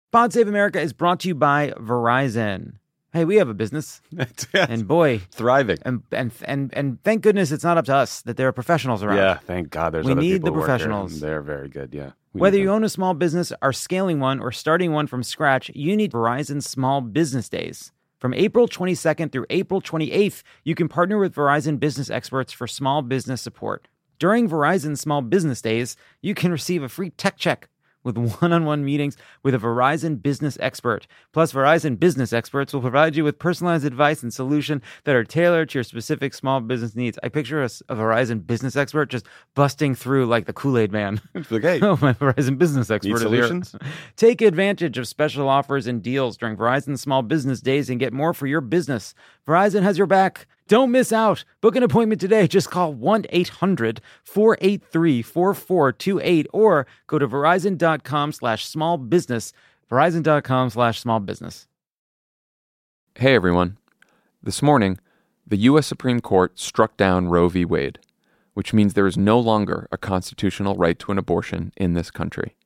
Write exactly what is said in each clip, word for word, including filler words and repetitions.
Pod Save America is brought to you by Verizon. Hey, we have a business, and boy, thriving. And and and and thank goodness it's not up to us that there are professionals around. Yeah, thank God. There's we other need people the who work professionals. here. They're very good. Yeah. We Whether you own a small business, are scaling one, or starting one from scratch, you need Verizon Small Business Days. From April twenty-second through April twenty-eighth, you can partner with Verizon business experts for small business support. During Verizon Small Business Days, you can receive a free tech check with one-on-one meetings with a Verizon business expert. Plus, Verizon business experts will provide you with personalized advice and solutions that are tailored to your specific small business needs. I picture a, a Verizon business expert just busting through like the Kool-Aid man. Like, hey, oh, my Verizon business expert need is solutions? Here. Take advantage of special offers and deals during Verizon Small Business Days and get more for your business. Verizon has your back. Don't miss out. Book an appointment today. Just call one eight hundred four eight three four four two eight or go to verizon.com slash small business. Verizon.com slash small business. Hey, everyone. This morning, the U S Supreme Court struck down Roe v. Wade, which means there is no longer a constitutional right to an abortion in this country.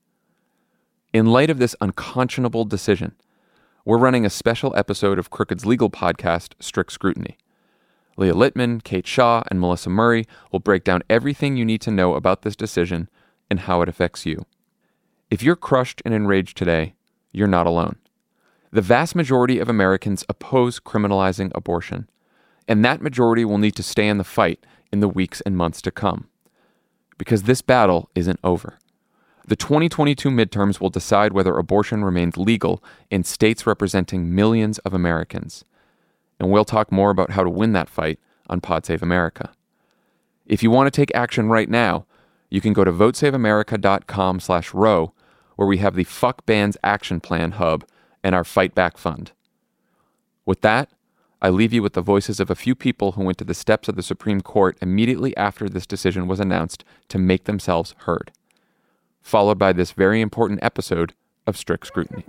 In light of this unconscionable decision, we're running a special episode of Crooked's legal podcast, Strict Scrutiny. Leah Littman, Kate Shaw, and Melissa Murray will break down everything you need to know about this decision and how it affects you. If you're crushed and enraged today, you're not alone. The vast majority of Americans oppose criminalizing abortion, and that majority will need to stay in the fight in the weeks and months to come. Because this battle isn't over. The twenty twenty-two midterms will decide whether abortion remains legal in states representing millions of Americans. And we'll talk more about how to win that fight on Pod Save America. If you want to take action right now, you can go to votesaveamerica.com slash row, where we have the Fuck Bans Action Plan hub and our Fight Back Fund. With that, I leave you with the voices of a few people who went to the steps of the Supreme Court immediately after this decision was announced to make themselves heard, followed by this very important episode of Strict Scrutiny.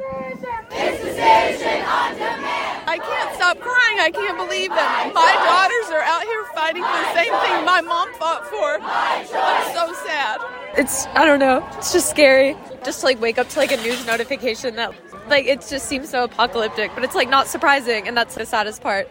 I can't stop crying. I can't believe that my daughters are out here fighting for the same thing my mom fought for. I'm so sad. It's, I don't know, it's just scary. Just to like wake up to like a news notification that like it just seems so apocalyptic, but it's like not surprising, and that's the saddest part.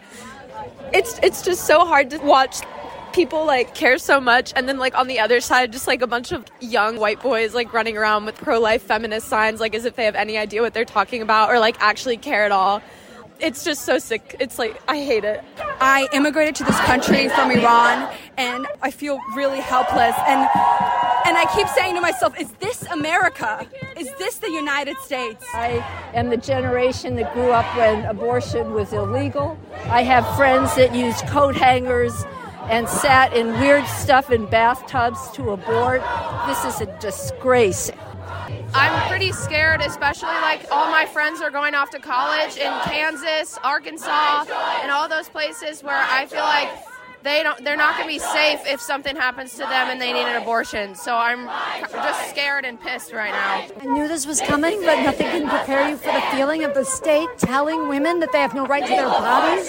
It's it's just so hard to watch people like care so much, and then like on the other side just like a bunch of young white boys like running around with pro-life feminist signs like as if they have any idea what they're talking about or like actually care at all. It's just so sick. It's like, I hate it. I immigrated to this country from Iran, and I feel really helpless. And and I keep saying to myself, is this America? Is this the United States? I am the generation that grew up when abortion was illegal. I have friends that used coat hangers and sat in weird stuff in bathtubs to abort. This is a disgrace. I'm pretty scared, especially like all my friends are going off to college in Kansas, Arkansas, and all those places where I feel like they don't, they're not going to be safe if something happens to them and they need an abortion. So I'm just scared and pissed right now. I knew this was coming, but nothing can prepare you for the feeling of the state telling women that they have no right to their bodies.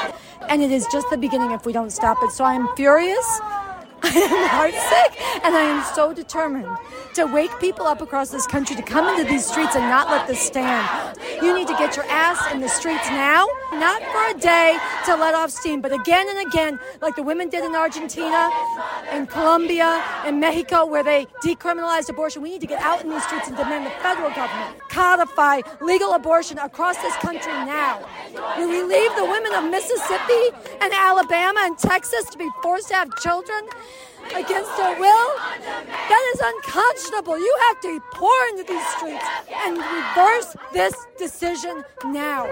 And it is just the beginning if we don't stop it. So I am furious. I am heartsick, and I am so determined to wake people up across this country to come into these streets and not let this stand. You need to get your ass in the streets now, not for a day to let off steam, but again and again, like the women did in Argentina, in Colombia, in Mexico, where they decriminalized abortion. We need to get out in these streets and demand the federal government codify legal abortion across this country now. We relieve the women of Mississippi and Alabama and Texas to be forced to have children against their will. That is unconscionable. You have to pour into these streets and reverse this decision now.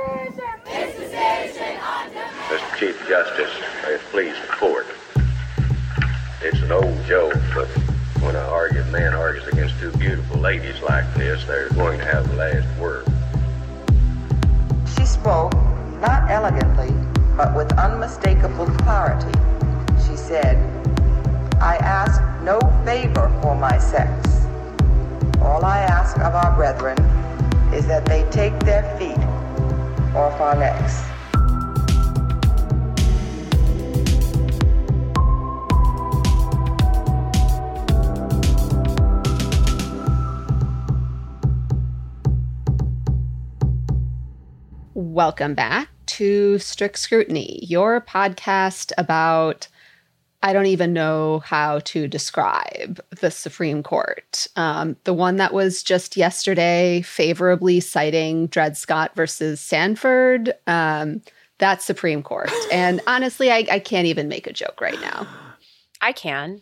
Mister Chief Justice, may it please the court. It's an old joke, but when a argued man argues against two beautiful ladies like this, they're going to have the last word. She spoke, not elegantly, but with unmistakable clarity. She said, I ask no favor for my sex. All I ask of our brethren is that they take their feet off our necks. Welcome back to Strict Scrutiny, your podcast about, I don't even know how to describe the Supreme Court. Um, the one that was just yesterday favorably citing Dred Scott versus Sanford. Um, that's Supreme Court. And honestly, I, I can't even make a joke right now. I can.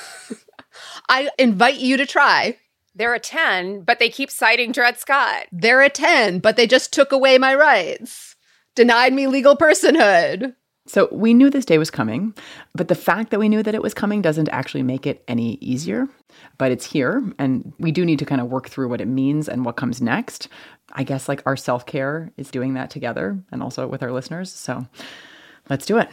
I invite you to try. They're a ten, but they keep citing Dred Scott. They're a ten, but they just took away my rights. Denied me legal personhood. So we knew this day was coming, but the fact that we knew that it was coming doesn't actually make it any easier. But it's here, and we do need to kind of work through what it means and what comes next. I guess like our self-care is doing that together and also with our listeners. So let's do it.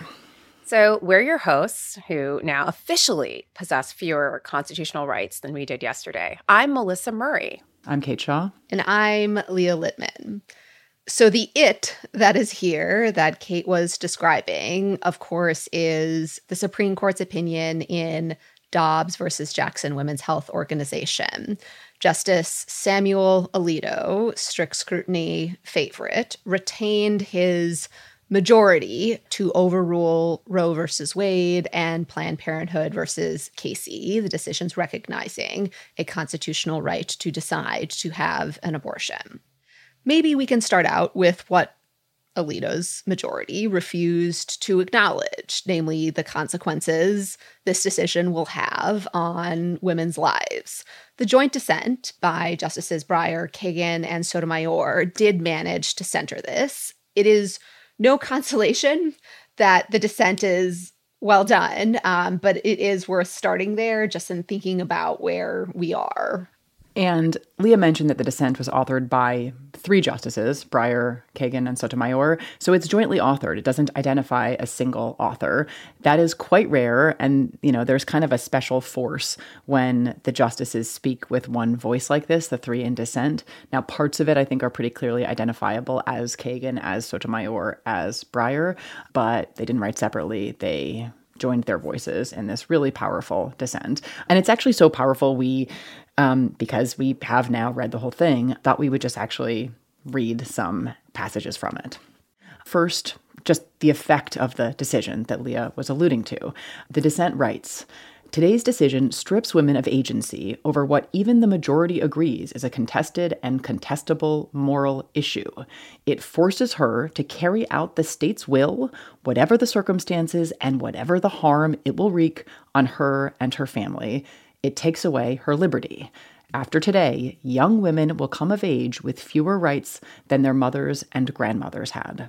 So we're your hosts who now officially possess fewer constitutional rights than we did yesterday. I'm Melissa Murray. I'm Kate Shaw. And I'm Leah Littman. So the it that is here that Kate was describing, of course, is the Supreme Court's opinion in Dobbs versus Jackson Women's Health Organization. Justice Samuel Alito, strict scrutiny favorite, retained his majority to overrule Roe versus Wade and Planned Parenthood versus Casey, the decisions recognizing a constitutional right to decide to have an abortion. Maybe we can start out with what Alito's majority refused to acknowledge, namely the consequences this decision will have on women's lives. The joint dissent by Justices Breyer, Kagan, and Sotomayor did manage to center this. It is no consolation that the dissent is well done, um, but it is worth starting there just in thinking about where we are. And Leah mentioned that the dissent was authored by three justices, Breyer, Kagan, and Sotomayor. So it's jointly authored. It doesn't identify a single author. That is quite rare. And, you know, there's kind of a special force when the justices speak with one voice like this, the three in dissent. Now, parts of it, I think, are pretty clearly identifiable as Kagan, as Sotomayor, as Breyer, but they didn't write separately. They joined their voices in this really powerful dissent. And it's actually so powerful, we, um, because we have now read the whole thing, thought we would just actually read some passages from it. First, just the effect of the decision that Leah was alluding to. The dissent writes, "Today's decision strips women of agency over what even the majority agrees is a contested and contestable moral issue. It forces her to carry out the state's will, whatever the circumstances and whatever the harm it will wreak on her and her family. It takes away her liberty. After today, young women will come of age with fewer rights than their mothers and grandmothers had."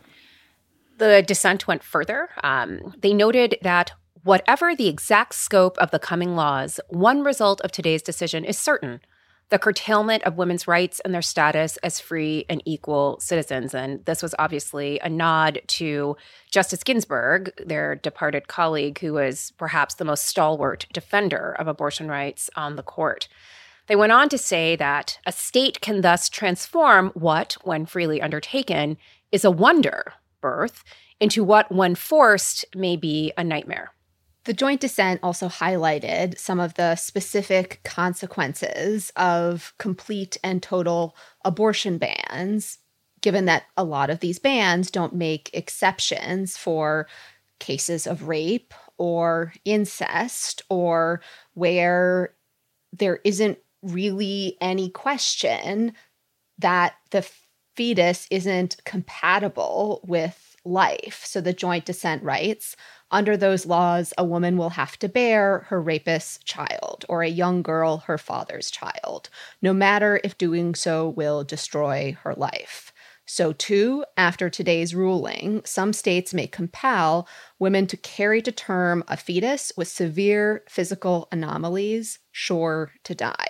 The dissent went further. Um, they noted that whatever the exact scope of the coming laws, one result of today's decision is certain: the curtailment of women's rights and their status as free and equal citizens. And this was obviously a nod to Justice Ginsburg, their departed colleague, who was perhaps the most stalwart defender of abortion rights on the court. They went on to say that a state can thus transform what, when freely undertaken, is a wonder birth into what, when forced, may be a nightmare. The joint dissent also highlighted some of the specific consequences of complete and total abortion bans, given that a lot of these bans don't make exceptions for cases of rape or incest, or where there isn't really any question that the fetus isn't compatible with life. So the joint dissent writes, under those laws, a woman will have to bear her rapist's child, or a young girl her father's child, no matter if doing so will destroy her life. So too, after today's ruling, some states may compel women to carry to term a fetus with severe physical anomalies, sure to die.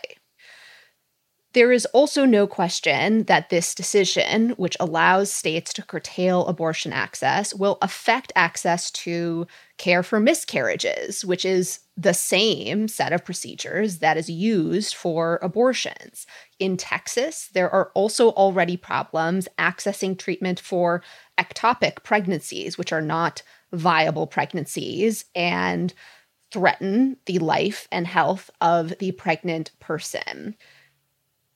There is also no question that this decision, which allows states to curtail abortion access, will affect access to care for miscarriages, which is the same set of procedures that is used for abortions. In Texas, there are also already problems accessing treatment for ectopic pregnancies, which are not viable pregnancies and threaten the life and health of the pregnant person.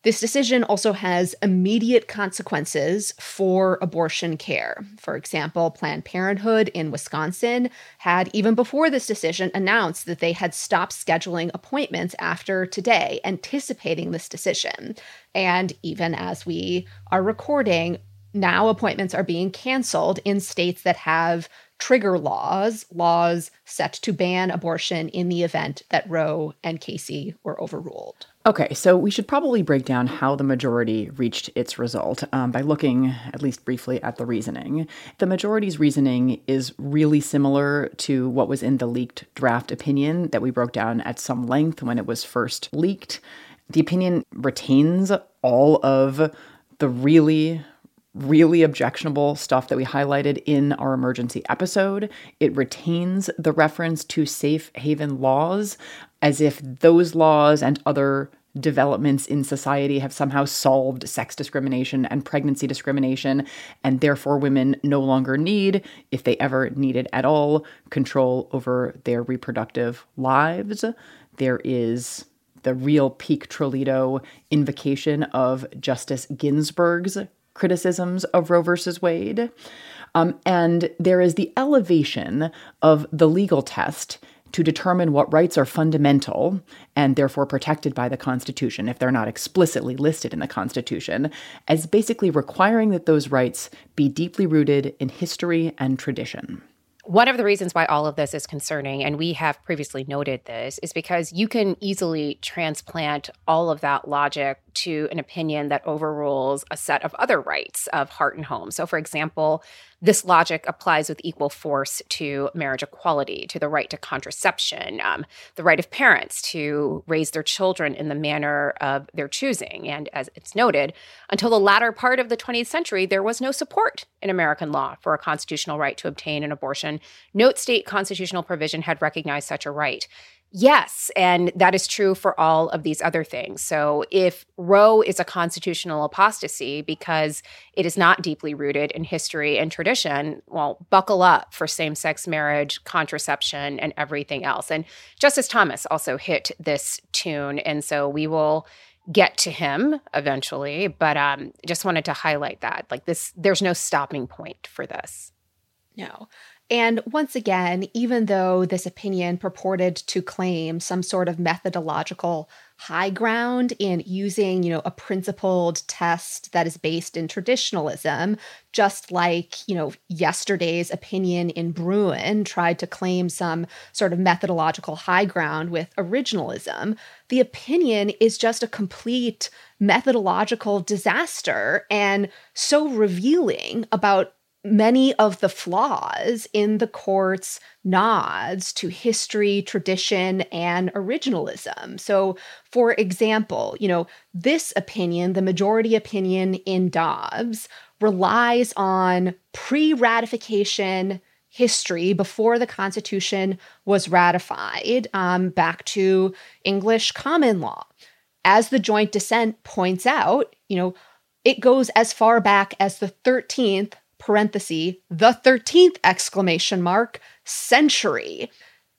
This decision also has immediate consequences for abortion care. For example, Planned Parenthood in Wisconsin had, even before this decision, announced that they had stopped scheduling appointments after today, anticipating this decision. And even as we are recording, now appointments are being canceled in states that have trigger laws, laws set to ban abortion in the event that Roe and Casey were overruled. Okay, so we should probably break down how the majority reached its result um, by looking, at least briefly, at the reasoning. The majority's reasoning is really similar to what was in the leaked draft opinion that we broke down at some length when it was first leaked. The opinion retains all of the really really objectionable stuff that we highlighted in our emergency episode. It retains the reference to safe haven laws as if those laws and other developments in society have somehow solved sex discrimination and pregnancy discrimination, and therefore women no longer need, if they ever need it at all, control over their reproductive lives. There is the real peak Trolito invocation of Justice Ginsburg's criticisms of Roe versus Wade. Um, and there is the elevation of the legal test to determine what rights are fundamental and therefore protected by the Constitution, if they're not explicitly listed in the Constitution, as basically requiring that those rights be deeply rooted in history and tradition. One of the reasons why all of this is concerning, and we have previously noted this, is because you can easily transplant all of that logic to an opinion that overrules a set of other rights of heart and home. So, for example, this logic applies with equal force to marriage equality, to the right to contraception, um, the right of parents to raise their children in the manner of their choosing. And as it's noted, until the latter part of the twentieth century, there was no support in American law for a constitutional right to obtain an abortion. No state constitutional provision had recognized such a right. Yes, and that is true for all of these other things. So if Roe is a constitutional apostasy because it is not deeply rooted in history and tradition, well, buckle up for same-sex marriage, contraception, and everything else. And Justice Thomas also hit this tune, and so we will get to him eventually, but um, just wanted to highlight that. Like this, there's no stopping point for this. No. And once again, even though this opinion purported to claim some sort of methodological high ground in using, you know, a principled test that is based in traditionalism, just like, you know, yesterday's opinion in Bruen tried to claim some sort of methodological high ground with originalism, the opinion is just a complete methodological disaster and so revealing about many of the flaws in the court's nods to history, tradition, and originalism. So, for example, you know, this opinion, the majority opinion in Dobbs, relies on pre-ratification history before the Constitution was ratified, um, back to English common law. As the joint dissent points out, you know, it goes as far back as the thirteenth parenthesis, the thirteenth exclamation mark, century.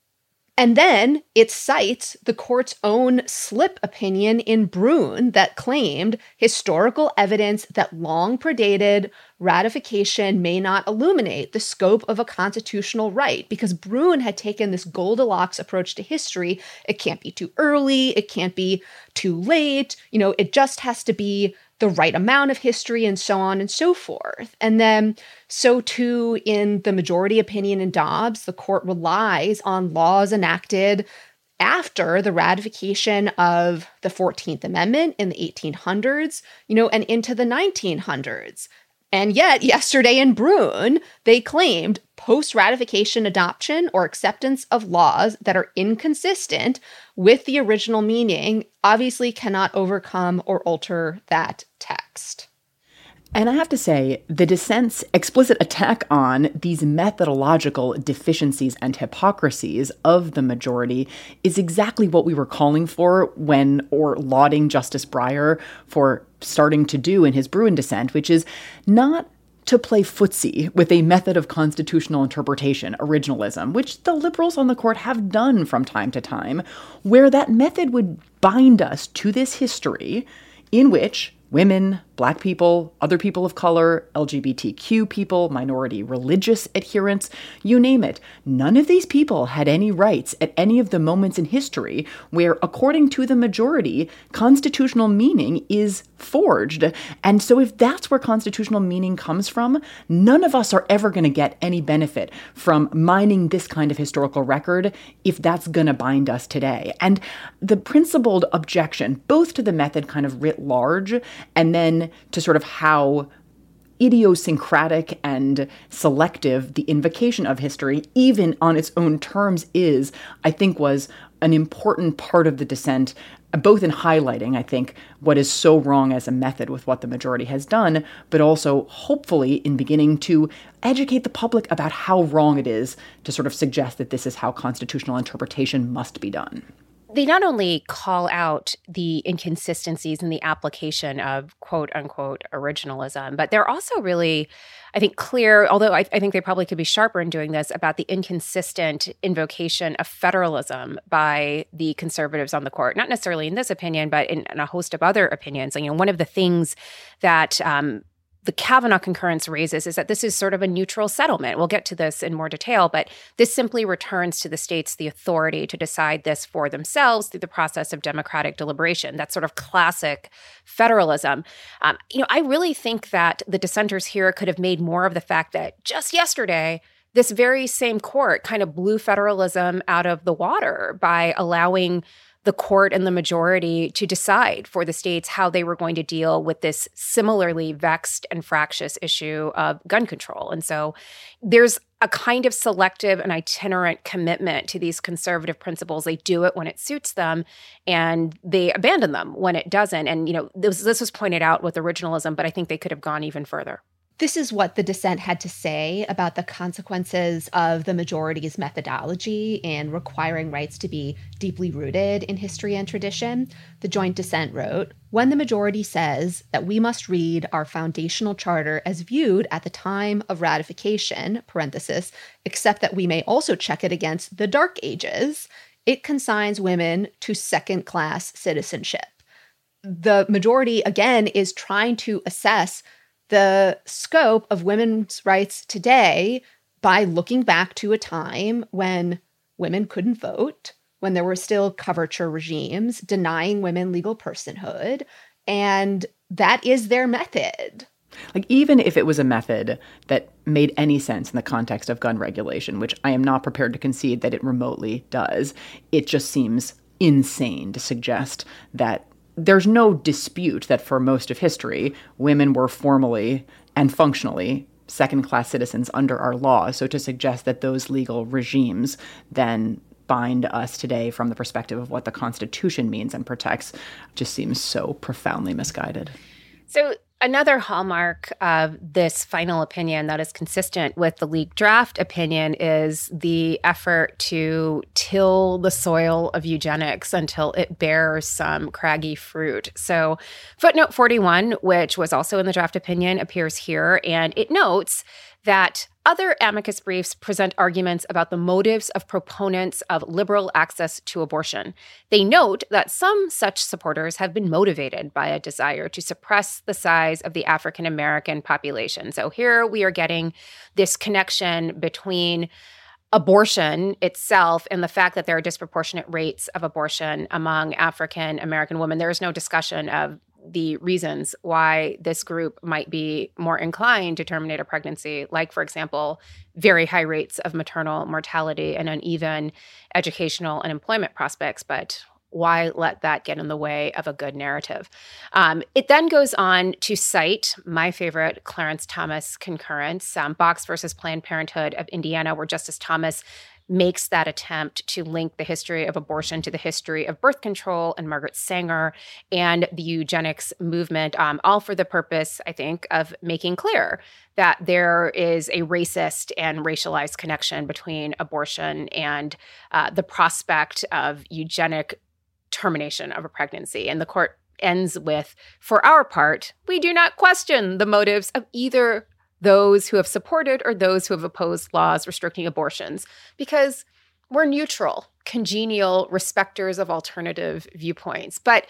And then it cites the court's own slip opinion in Bruen that claimed historical evidence that long predated ratification may not illuminate the scope of a constitutional right, because Bruen had taken this Goldilocks approach to history. It can't be too early, it can't be too late, you know, it just has to be the right amount of history, and so on and so forth. And then, so too, in the majority opinion in Dobbs, the court relies on laws enacted after the ratification of the fourteenth Amendment in the eighteen hundreds, you know, and into the nineteen hundreds. And yet, yesterday in Bruen, they claimed post-ratification adoption or acceptance of laws that are inconsistent with the original meaning obviously cannot overcome or alter that text. And I have to say, the dissent's explicit attack on these methodological deficiencies and hypocrisies of the majority is exactly what we were calling for when, or lauding Justice Breyer for starting to do in his Bruen dissent, which is not to play footsie with a method of constitutional interpretation, originalism, which the liberals on the court have done from time to time, where that method would bind us to this history in which women, Black people, other people of color, L G B T Q people, minority religious adherents, you name it. None of these people had any rights at any of the moments in history where, according to the majority, constitutional meaning is forged. And so if that's where constitutional meaning comes from, none of us are ever going to get any benefit from mining this kind of historical record if that's going to bind us today. And the principled objection, both to the method kind of writ large, and then to sort of how idiosyncratic and selective the invocation of history, even on its own terms, is, I think was an important part of the dissent, both in highlighting, I think, what is so wrong as a method with what the majority has done, but also hopefully in beginning to educate the public about how wrong it is to sort of suggest that this is how constitutional interpretation must be done. They not only call out the inconsistencies in the application of quote unquote originalism, but they're also really, I think, clear, although I, I think they probably could be sharper in doing this, about the inconsistent invocation of federalism by the conservatives on the court, not necessarily in this opinion, but in, in a host of other opinions. And, you know, one of the things that um, the Kavanaugh concurrence raises is that this is sort of a neutral settlement. We'll get to this in more detail, but this simply returns to the states the authority to decide this for themselves through the process of democratic deliberation. That's sort of classic federalism. Um, you know, I really think that the dissenters here could have made more of the fact that just yesterday, this very same court kind of blew federalism out of the water by allowing the court and the majority to decide for the states how they were going to deal with this similarly vexed and fractious issue of gun control. And so there's a kind of selective and itinerant commitment to these conservative principles. They do it when it suits them, and they abandon them when it doesn't. And, you know, this, this was pointed out with originalism, but I think they could have gone even further. This is what the dissent had to say about the consequences of the majority's methodology and requiring rights to be deeply rooted in history and tradition. The joint dissent wrote, "When the majority says that we must read our foundational charter as viewed at the time of ratification, parenthesis, except that we may also check it against the Dark Ages, it consigns women to second-class citizenship." The majority, again, is trying to assess the scope of women's rights today by looking back to a time when women couldn't vote, when there were still coverture regimes denying women legal personhood, and that is their method. Like, even if it was a method that made any sense in the context of gun regulation, which I am not prepared to concede that it remotely does, it just seems insane to suggest that there's no dispute that for most of history, women were formally and functionally second-class citizens under our law. So to suggest that those legal regimes then bind us today from the perspective of what the Constitution means and protects just seems so profoundly misguided. So another hallmark of this final opinion that is consistent with the leaked draft opinion is the effort to till the soil of eugenics until it bears some craggy fruit. So footnote forty-one, which was also in the draft opinion, appears here, and it notes that other amicus briefs present arguments about the motives of proponents of liberal access to abortion. They note that some such supporters have been motivated by a desire to suppress the size of the African American population. So here we are getting this connection between abortion itself and the fact that there are disproportionate rates of abortion among African American women. There is no discussion of the reasons why this group might be more inclined to terminate a pregnancy, like, for example, very high rates of maternal mortality and uneven educational and employment prospects. But why let that get in the way of a good narrative? Um, it then goes on to cite my favorite Clarence Thomas concurrence, um, Box versus Planned Parenthood of Indiana, where Justice Thomas makes that attempt to link the history of abortion to the history of birth control and Margaret Sanger and the eugenics movement, um, all for the purpose, I think, of making clear that there is a racist and racialized connection between abortion and uh, the prospect of eugenic termination of a pregnancy. And the court ends with, "For our part, we do not question the motives of either those who have supported or those who have opposed laws restricting abortions, because we're neutral, congenial respecters of alternative viewpoints." But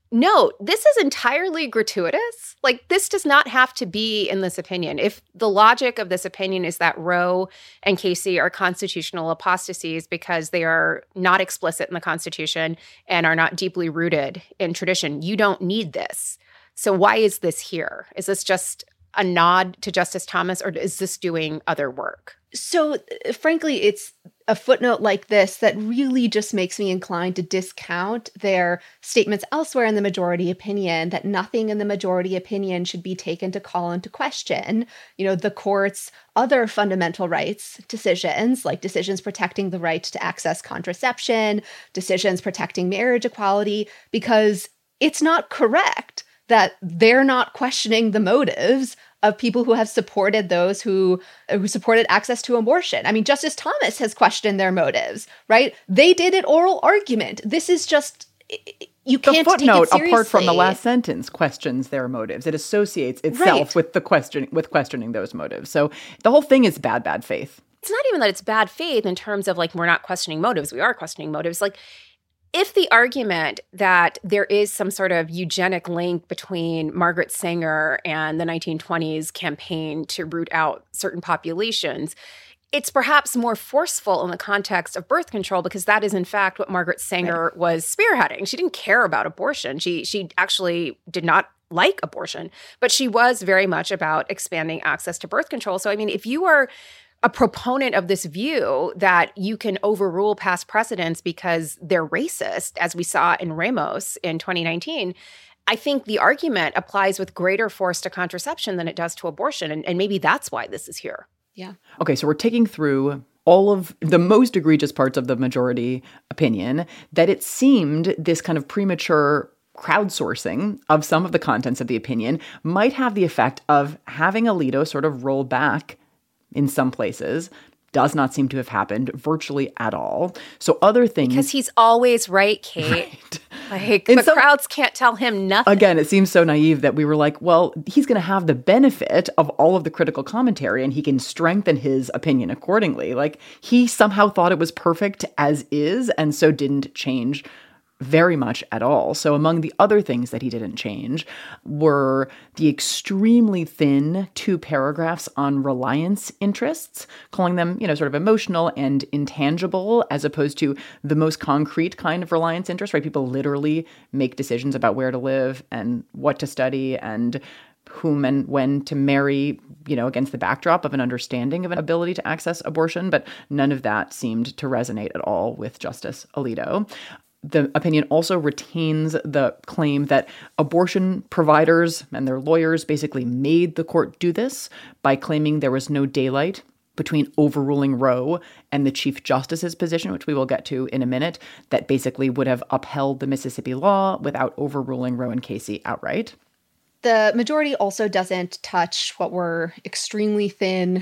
No, this is entirely gratuitous. Like, this does not have to be in this opinion. If the logic of this opinion is that Roe and Casey are constitutional apostasies because they are not explicit in the Constitution and are not deeply rooted in tradition, you don't need this. So why is this here? Is this just a nod to Justice Thomas, or is this doing other work? So, uh, frankly, it's a footnote like this that really just makes me inclined to discount their statements elsewhere in the majority opinion that nothing in the majority opinion should be taken to call into question, you know, the court's other fundamental rights decisions, like decisions protecting the right to access contraception, decisions protecting marriage equality, because it's not correct that they're not questioning the motives of people who have supported those who who supported access to abortion. I mean, Justice Thomas has questioned their motives, right? They did an oral argument. This is just, you can't the take it footnote, seriously. apart from the last sentence, questions their motives. It associates itself Right. with the question with questioning those motives. So the whole thing is bad, bad faith. It's not even that it's bad faith in terms of like, we're not questioning motives. We are questioning motives. Like, if the argument that there is some sort of eugenic link between Margaret Sanger and the nineteen twenties campaign to root out certain populations, it's perhaps more forceful in the context of birth control, because that is in fact what Margaret Sanger right. was spearheading. She didn't care about abortion. She she actually did not like abortion, but she was very much about expanding access to birth control. So I mean, if you are a proponent of this view that you can overrule past precedents because they're racist, as we saw in Ramos in twenty nineteen, I think the argument applies with greater force to contraception than it does to abortion. And, and maybe that's why this is here. Yeah. Okay, so we're taking through all of the most egregious parts of the majority opinion, that it seemed this kind of premature crowdsourcing of some of the contents of the opinion might have the effect of having Alito sort of roll back in some places. Does not seem to have happened virtually at all. So other things... Because he's always right, Kate. Right. Like, In the some- crowds can't tell him nothing. Again, it seems so naive that we were like, well, he's going to have the benefit of all of the critical commentary and he can strengthen his opinion accordingly. Like, he somehow thought it was perfect as is and so didn't change very much at all. So among the other things that he didn't change were the extremely thin two paragraphs on reliance interests, calling them, you know, sort of emotional and intangible, as opposed to the most concrete kind of reliance interest, right? People literally make decisions about where to live and what to study and whom and when to marry, you know, against the backdrop of an understanding of an ability to access abortion. But none of that seemed to resonate at all with Justice Alito. The opinion also retains the claim that abortion providers and their lawyers basically made the court do this by claiming there was no daylight between overruling Roe and the Chief Justice's position, which we will get to in a minute, that basically would have upheld the Mississippi law without overruling Roe and Casey outright. The majority also doesn't touch what were extremely thin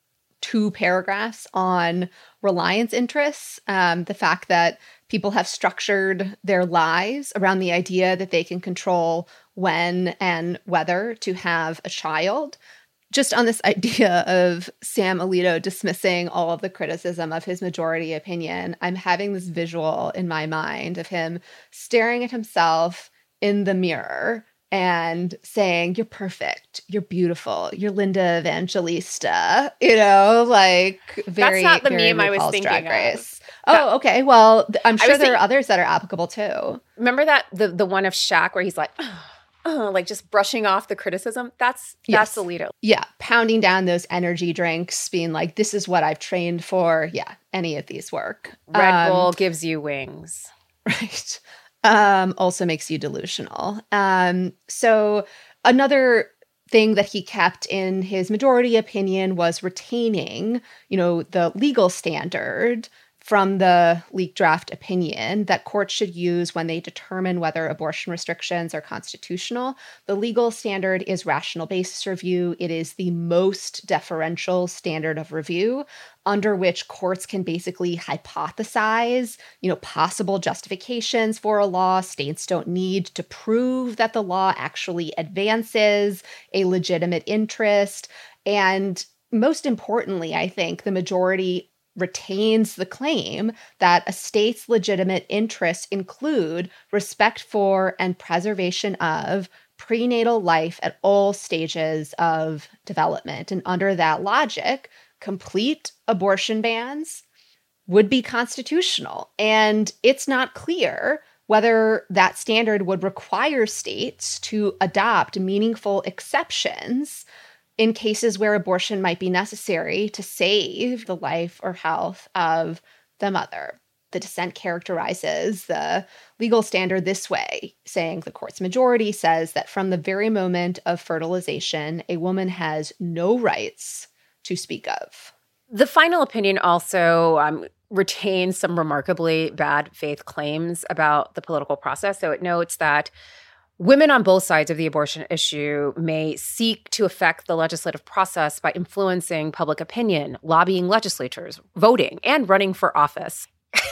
two paragraphs on reliance interests. Um, the fact that people have structured their lives around the idea that they can control when and whether to have a child. Just on this idea of Sam Alito dismissing all of the criticism of his majority opinion, I'm having this visual in my mind of him staring at himself in the mirror and saying, you're perfect, you're beautiful, you're Linda Evangelista, you know, like very, That's not the very meme I was RuPaul's thinking Drag of. Race. Oh, okay. Well, th- I'm I sure was there think- are others that are applicable too. Remember that the the one of Shaq where he's like, oh, oh, like just brushing off the criticism? That's Yes. that's Alito. Yeah, pounding down those energy drinks, being like, this is what I've trained for. Yeah, any of these work. Red Um, Bull gives you wings. Right. Um, also makes you delusional. Um, so another thing that he kept in his majority opinion was retaining, you know, the legal standard from the leaked draft opinion that courts should use when they determine whether abortion restrictions are constitutional. The legal standard is rational basis review. It is the most deferential standard of review under which courts can basically hypothesize, you know, possible justifications for a law. States don't need to prove that the law actually advances a legitimate interest. And most importantly, I think the majority retains the claim that a state's legitimate interests include respect for and preservation of prenatal life at all stages of development. And under that logic, complete abortion bans would be constitutional. And it's not clear whether that standard would require states to adopt meaningful exceptions in cases where abortion might be necessary to save the life or health of the mother. The dissent characterizes the legal standard this way, saying the court's majority says that from the very moment of fertilization, a woman has no rights to speak of. The final opinion also um, retains some remarkably bad faith claims about the political process. So it notes that women on both sides of the abortion issue may seek to affect the legislative process by influencing public opinion, lobbying legislatures, voting, and running for office.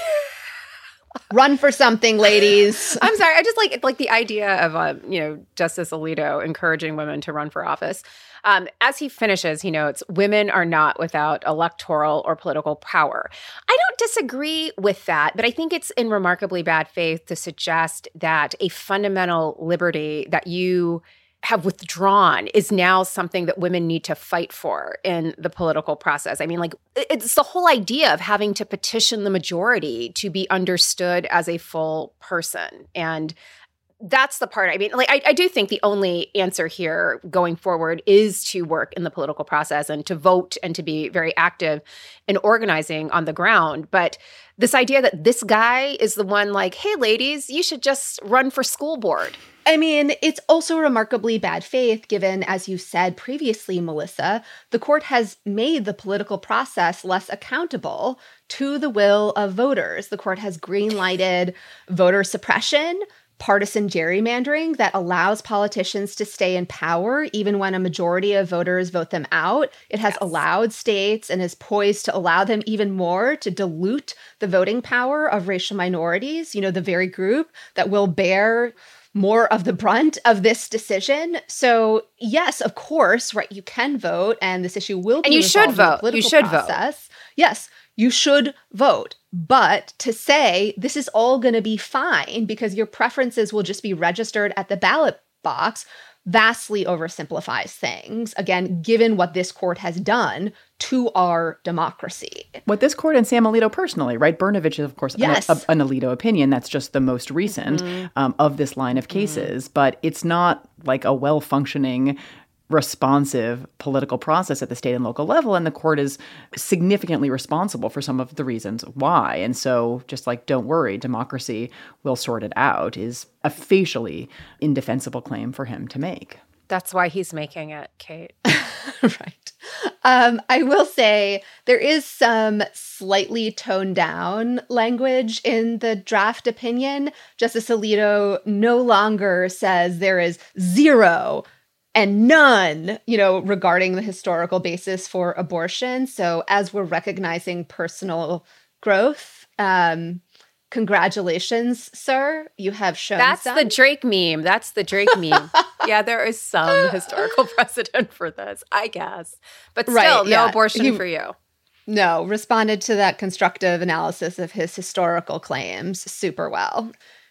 Run for something, ladies. I'm sorry. I just like like the idea of, uh, you know, Justice Alito encouraging women to run for office. Um, as he finishes, he notes, women are not without electoral or political power. I don't disagree with that, but I think it's in remarkably bad faith to suggest that a fundamental liberty that you have withdrawn is now something that women need to fight for in the political process. I mean, like, it's the whole idea of having to petition the majority to be understood as a full person. And that's the part. I mean, like, I, I do think the only answer here going forward is to work in the political process and to vote and to be very active in organizing on the ground. But this idea that this guy is the one like, hey, ladies, you should just run for school board. I mean, it's also remarkably bad faith, given, as you said previously, Melissa, the court has made the political process less accountable to the will of voters. The court has green-lighted voter suppression, partisan gerrymandering that allows politicians to stay in power even when a majority of voters vote them out. It has yes. allowed states and is poised to allow them even more to dilute the voting power of racial minorities, you know, the very group that will bear more of the brunt of this decision. So yes, of course, right, you can vote and this issue will be and you should vote. In the you should process. vote. Yes, you should vote. But to say this is all going to be fine because your preferences will just be registered at the ballot box vastly oversimplifies things, again, given what this court has done to our democracy. What this court and Sam Alito personally, right? Brnovich is, of course, yes. an, a, an Alito opinion. That's just the most recent mm-hmm. um, of this line of cases. Mm-hmm. But it's not like a well-functioning, responsive political process at the state and local level. And the court is significantly responsible for some of the reasons why. And so just like, don't worry, democracy will sort it out is a facially indefensible claim for him to make. That's why he's making it, Kate. Right. Um, I will say there is some slightly toned down language in the draft opinion. Justice Alito no longer says there is zero and none, you know, regarding the historical basis for abortion. So as we're recognizing personal growth, um, congratulations, sir. You have shown That's some. the Drake meme. That's the Drake meme. Yeah, there is some historical precedent for this, I guess. But still, right, no yeah. abortion he, for you. No, responded to that constructive analysis of his historical claims super well.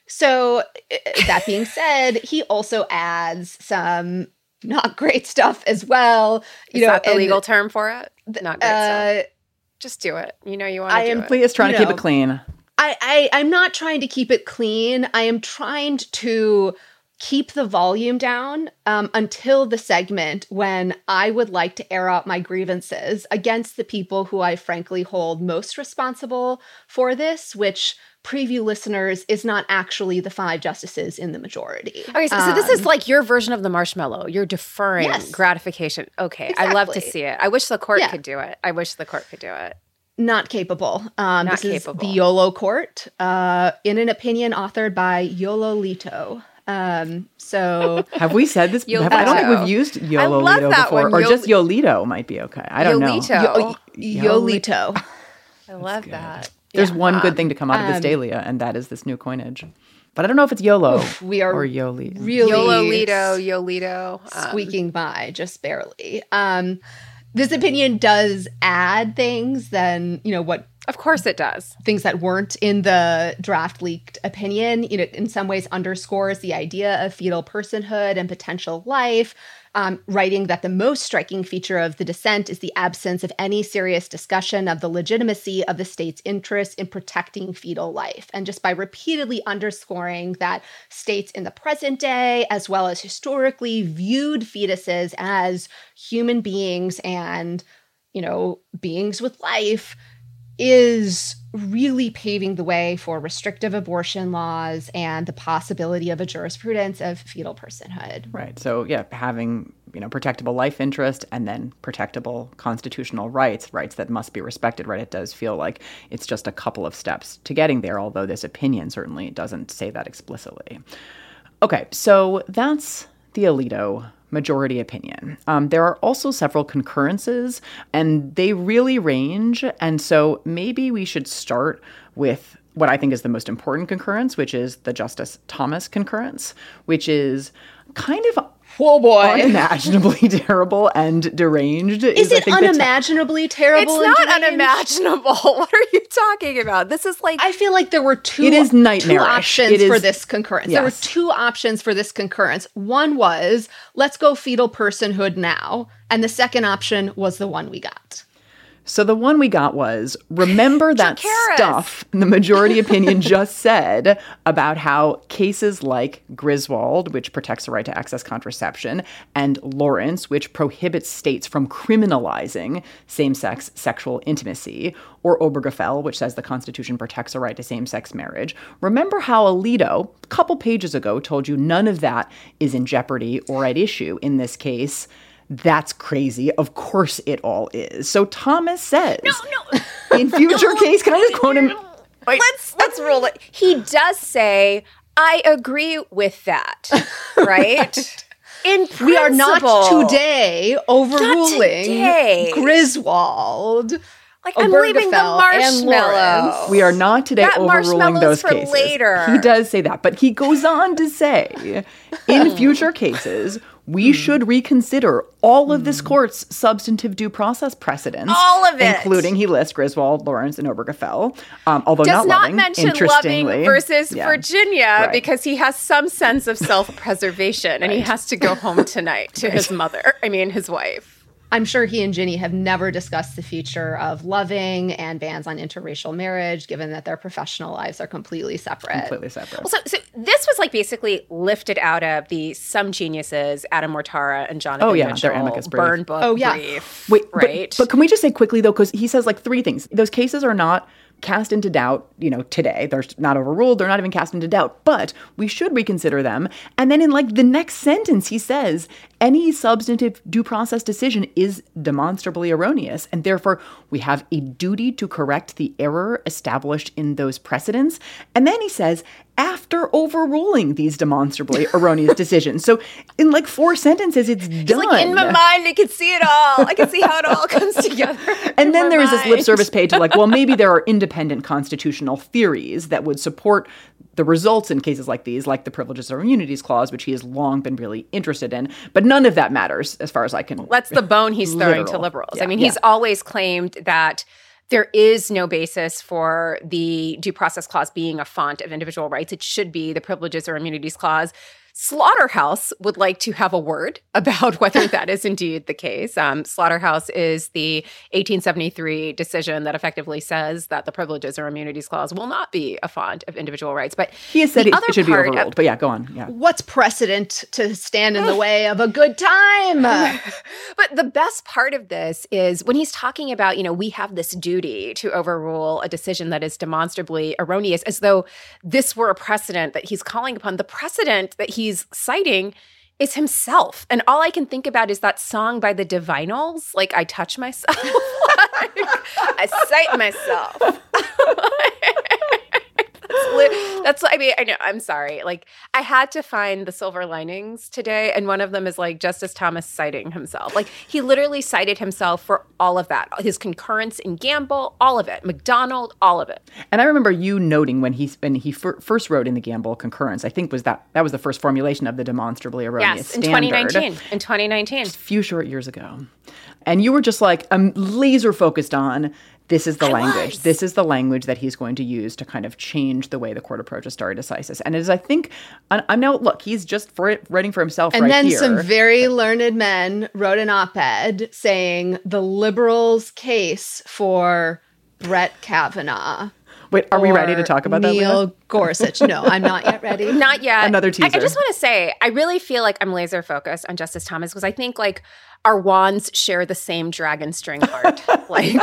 So that being said, he also adds some not great stuff as well. You Is know, that the and, legal term for it? Not great uh, stuff. Just do it. You know you want to I do am it. Please trying you to know, keep it clean. I, I, I'm not trying to keep it clean. I am trying to keep the volume down um, until the segment when I would like to air out my grievances against the people who I frankly hold most responsible for this, which preview listeners is not actually the five justices in the majority. Okay, so, so this is like your version of the marshmallow. You're deferring yes. gratification. Okay, exactly. I love to see it. I wish the court yeah. could do it. I wish the court could do it. Not capable. Um, Not this capable. is the YOLO court, uh, in an opinion authored by Yololito. Um, so have we said this? Have, I don't think we've used Yololito before, one. or Yol- just Yolito might be okay. I don't Yolito. know. Yo- Yolito. I love that. There's yeah. one good thing to come out of this um, dahlia, and that is this new coinage. But I don't know if it's YOLO oof, we are or Yoli. really Yololito, Yolito. Um, squeaking by just barely. Um, This opinion does add things than, you know, what Of course it does. Things that weren't in the draft leaked opinion, you know, in some ways underscores the idea of fetal personhood and potential life, um, writing that the most striking feature of the dissent is the absence of any serious discussion of the legitimacy of the state's interest in protecting fetal life. And just by repeatedly underscoring that states in the present day, as well as historically, viewed fetuses as human beings and, you know, beings with life, is really paving the way for restrictive abortion laws and the possibility of a jurisprudence of fetal personhood. Right. So, yeah, having, you know, protectable life interest and then protectable constitutional rights, rights that must be respected, right? It does feel like it's just a couple of steps to getting there, although this opinion certainly doesn't say that explicitly. Okay, so that's the Alito majority opinion. Um, there are also several concurrences, and they really range. And so maybe we should start with what I think is the most important concurrence, which is the Justice Thomas concurrence, which is kind of oh boy. unimaginably terrible and deranged. Is, is it unimaginably ta- terrible? It's not deranged? unimaginable. What are you talking about? This is like... I feel like there were two, it is nightmarish. two options it is, for this concurrence. Yes. There were two options for this concurrence. One was, let's go fetal personhood now. And the second option was the one we got. So the one we got was, remember that stuff the majority opinion just said about how cases like Griswold, which protects the right to access contraception, and Lawrence, which prohibits states from criminalizing same-sex sexual intimacy, or Obergefell, which says the Constitution protects the right to same-sex marriage. Remember how Alito, a couple pages ago, told you none of that is in jeopardy or at issue in this case. That's crazy. Of course it all is. So Thomas says, no, no. in future no, case, can I just quote him? Wait, let's let's rule it. He does say, I agree with that, right? In principle, we are not today overruling not today. Griswold. Like, I'm leaving the marshmallow. We are not today that overruling those for cases. Later. He does say that, but he goes on to say, in future cases, we mm. should reconsider all of this court's substantive due process precedents. All of it. Including, he lists Griswold, Lawrence, and Obergefell, um, although Does not, not Loving, mention interestingly. Loving versus yeah. Virginia right. because he has some sense of self-preservation right. and he has to go home tonight to right. his mother, I mean his wife. I'm sure he and Ginny have never discussed the future of Loving and bans on interracial marriage, given that their professional lives are completely separate. Completely separate. Well, so, so this was like basically lifted out of the Some Geniuses, Adam Mortara and Jonathan oh, yeah, Mitchell, their amicus brief. burn book oh, yeah. brief. Wait, right? But, but can we just say quickly, though, because he says like three things. Those cases are not cast into doubt, you know, today. They're not overruled. They're not even cast into doubt. But we should reconsider them. And then in like the next sentence, he says, any substantive due process decision is demonstrably erroneous. And therefore, we have a duty to correct the error established in those precedents. And then he says, after overruling these demonstrably erroneous decisions. So in like four sentences, it's He's done. Like, in my mind, I can see it all. I can see how it all comes together. And then there is mind. this lip service paid to like, well, maybe there are independent constitutional theories that would support the results in cases like these, like the Privileges or Immunities Clause, which he has long been really interested in. But none of that matters as far as I can. That's the bone he's throwing literal. to liberals. Yeah, I mean, yeah. he's always claimed that there is no basis for the Due Process Clause being a font of individual rights. It should be the Privileges or Immunities Clause. Slaughterhouse would like to have a word about whether that is indeed the case. Um, Slaughterhouse is the eighteen seventy-three decision that effectively says that the Privileges or Immunities Clause will not be a font of individual rights. But he has said it, it should be overruled. Of, but yeah, go on. Yeah. What's precedent to stand in the way of a good time? But the best part of this is when he's talking about, you know, we have this duty to overrule a decision that is demonstrably erroneous, as though this were a precedent that he's calling upon. The precedent that he he's citing is himself. And all I can think about is that song by the Divinals, like, I touch myself. like, I cite myself. That's li- that's, I mean, I know, I'm sorry. Like, I had to find the silver linings today, and one of them is like Justice Thomas citing himself. Like, he literally cited himself for all of that. His concurrence in Gamble, all of it. McDonald, all of it. And I remember you noting when he when he fir- first wrote in the Gamble concurrence, I think was that that was the first formulation of the demonstrably erroneous yes, in standard. twenty nineteen. In twenty nineteen. Just a few short years ago. And you were just like, I'm laser focused on this is the I language. was. This is the language that he's going to use to kind of change the way the court approaches stare decisis. And it is, I think, I'm now, look, he's just for it, writing for himself and right then here. some very learned men wrote an op-ed saying the liberals' case for Brett Kavanaugh. Wait, are we ready to talk about Neil that, Leah? Neil Gorsuch. No, I'm not yet ready. Not yet. Another I, teaser. I just want to say, I really feel like I'm laser focused on Justice Thomas because I think like our wands share the same dragon string heart. like,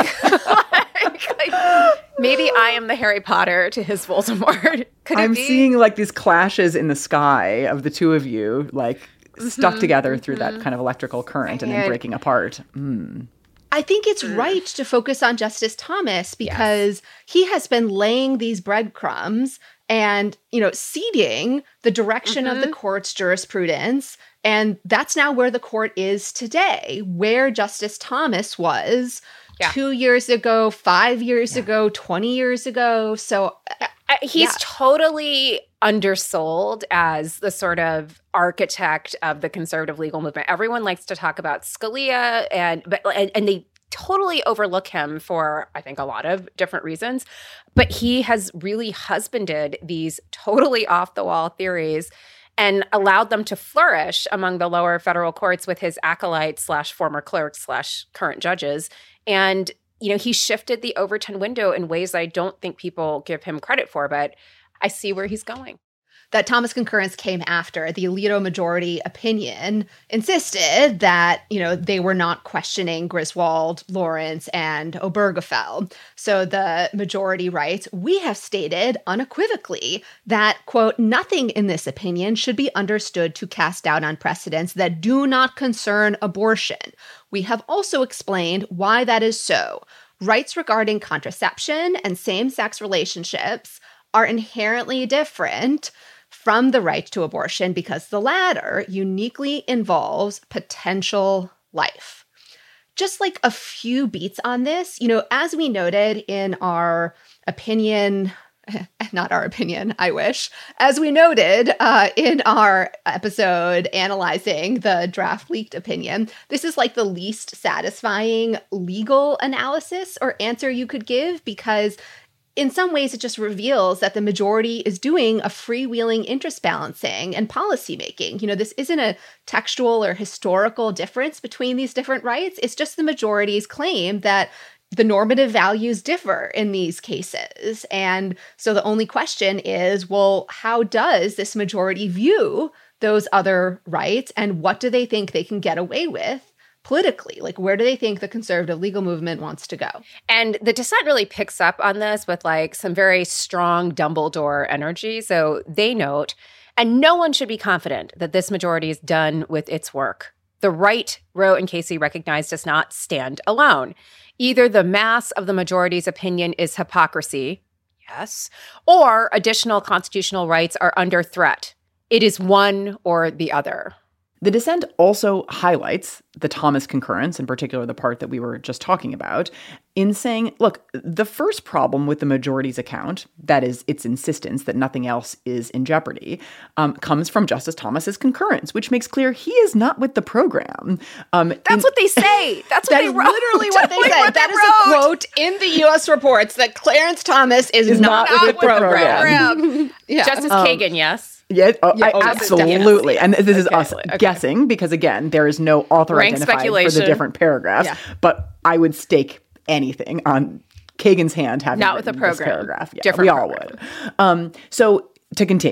like, like, maybe I am the Harry Potter to his Voldemort. Could it I'm be? seeing like these clashes in the sky of the two of you, like stuck Mm-hmm, together through that kind of electrical current and then And- breaking apart. Mm. I think it's right to focus on Justice Thomas because he has been laying these breadcrumbs and, you know, seeding the direction of the court's jurisprudence. And that's now where the court is today, where Justice Thomas was Yeah. two years ago, five years ago, twenty years ago. So Uh, he's yeah. totally undersold as the sort of architect of the conservative legal movement. Everyone likes to talk about Scalia, and but and, and they totally overlook him for, I think, a lot of different reasons. But he has really husbanded these totally off-the-wall theories and allowed them to flourish among the lower federal courts with his acolytes slash former clerks slash current judges. And you know, he shifted the Overton window in ways I don't think people give him credit for, but I see where he's going. That Thomas concurrence came after the Alito majority opinion insisted that, you know, they were not questioning Griswold, Lawrence, and Obergefell. So the majority writes, we have stated unequivocally that, quote, nothing in this opinion should be understood to cast doubt on precedents that do not concern abortion. We have also explained why that is so. Rights regarding contraception and same-sex relationships are inherently different from the right to abortion because the latter uniquely involves potential life. Just like a few beats on this, you know, as we noted in our opinion, not our opinion, I wish, as we noted uh, in our episode analyzing the draft leaked opinion, this is like the least satisfying legal analysis or answer you could give because in some ways, it just reveals that the majority is doing a freewheeling interest balancing and policymaking. You know, this isn't a textual or historical difference between these different rights. It's just the majority's claim that the normative values differ in these cases. And so the only question is, well, how does this majority view those other rights and what do they think they can get away with politically? Like, where do they think the conservative legal movement wants to go? And the dissent really picks up on this with like some very strong Dumbledore energy. So they note, and no one should be confident that this majority is done with its work. The right, Roe and Casey recognize, does not stand alone. Either the mass of the majority's opinion is hypocrisy, yes, or additional constitutional rights are under threat. It is one or the other. The dissent also highlights the Thomas concurrence, in particular the part that we were just talking about, in saying, look, the first problem with the majority's account, that is its insistence that nothing else is in jeopardy, um, comes from Justice Thomas's concurrence, which makes clear he is not with the program. Um, That's in- what they say. That's what That they is wrote. literally what they Like said. what That they is a wrote. quote in the U S reports that Clarence Thomas is, Is not, not with the program. program. Yeah. Justice Um, Kagan, yes. Yeah, oh, Yeah, I- oh, yes, absolutely. definitely. And this is Okay, us okay. guessing because, again, there is no author Rank identified for the speculation. different paragraphs. Yeah. But I would stake anything on Kagan's hand having Not with written the this program. paragraph. Yeah, Different we all program. would. Um, so to continue,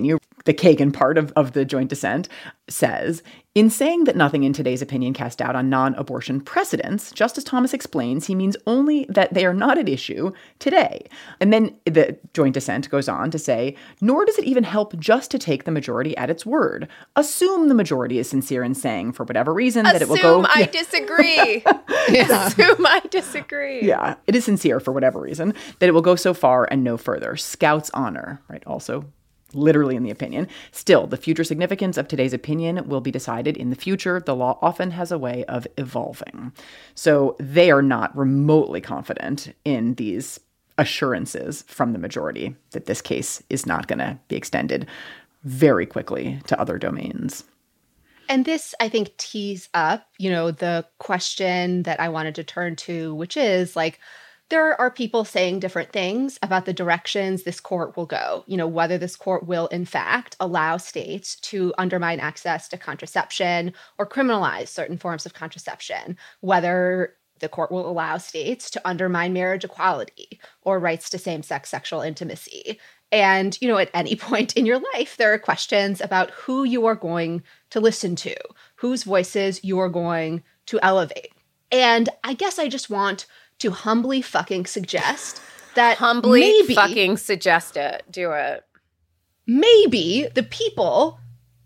the Kagan part of, of the joint dissent, says, in saying that nothing in today's opinion casts doubt on non-abortion precedents, Justice Thomas explains he means only that they are not at issue today. And then the joint dissent goes on to say, nor does it even help just to take the majority at its word. Assume the majority is sincere in saying, for whatever reason, Assume that it will go... I yeah. disagree. yeah. Assume I disagree. Yeah, it is sincere for whatever reason, that it will go so far and no further. Scout's honor, right? Also literally in the opinion. Still, the future significance of today's opinion will be decided in the future. The law often has a way of evolving. So they are not remotely confident in these assurances from the majority that this case is not going to be extended very quickly to other domains. And this, I think, tees up, you know, the question that I wanted to turn to, which is like, there are people saying different things about the directions this court will go, you know, whether this court will, in fact, allow states to undermine access to contraception or criminalize certain forms of contraception, whether the court will allow states to undermine marriage equality or rights to same-sex sexual intimacy. And, you know, at any point in your life, there are questions about who you are going to listen to, whose voices you are going to elevate. And I guess I just want to humbly fucking suggest that humbly maybe, fucking suggest it. Do it. Maybe the people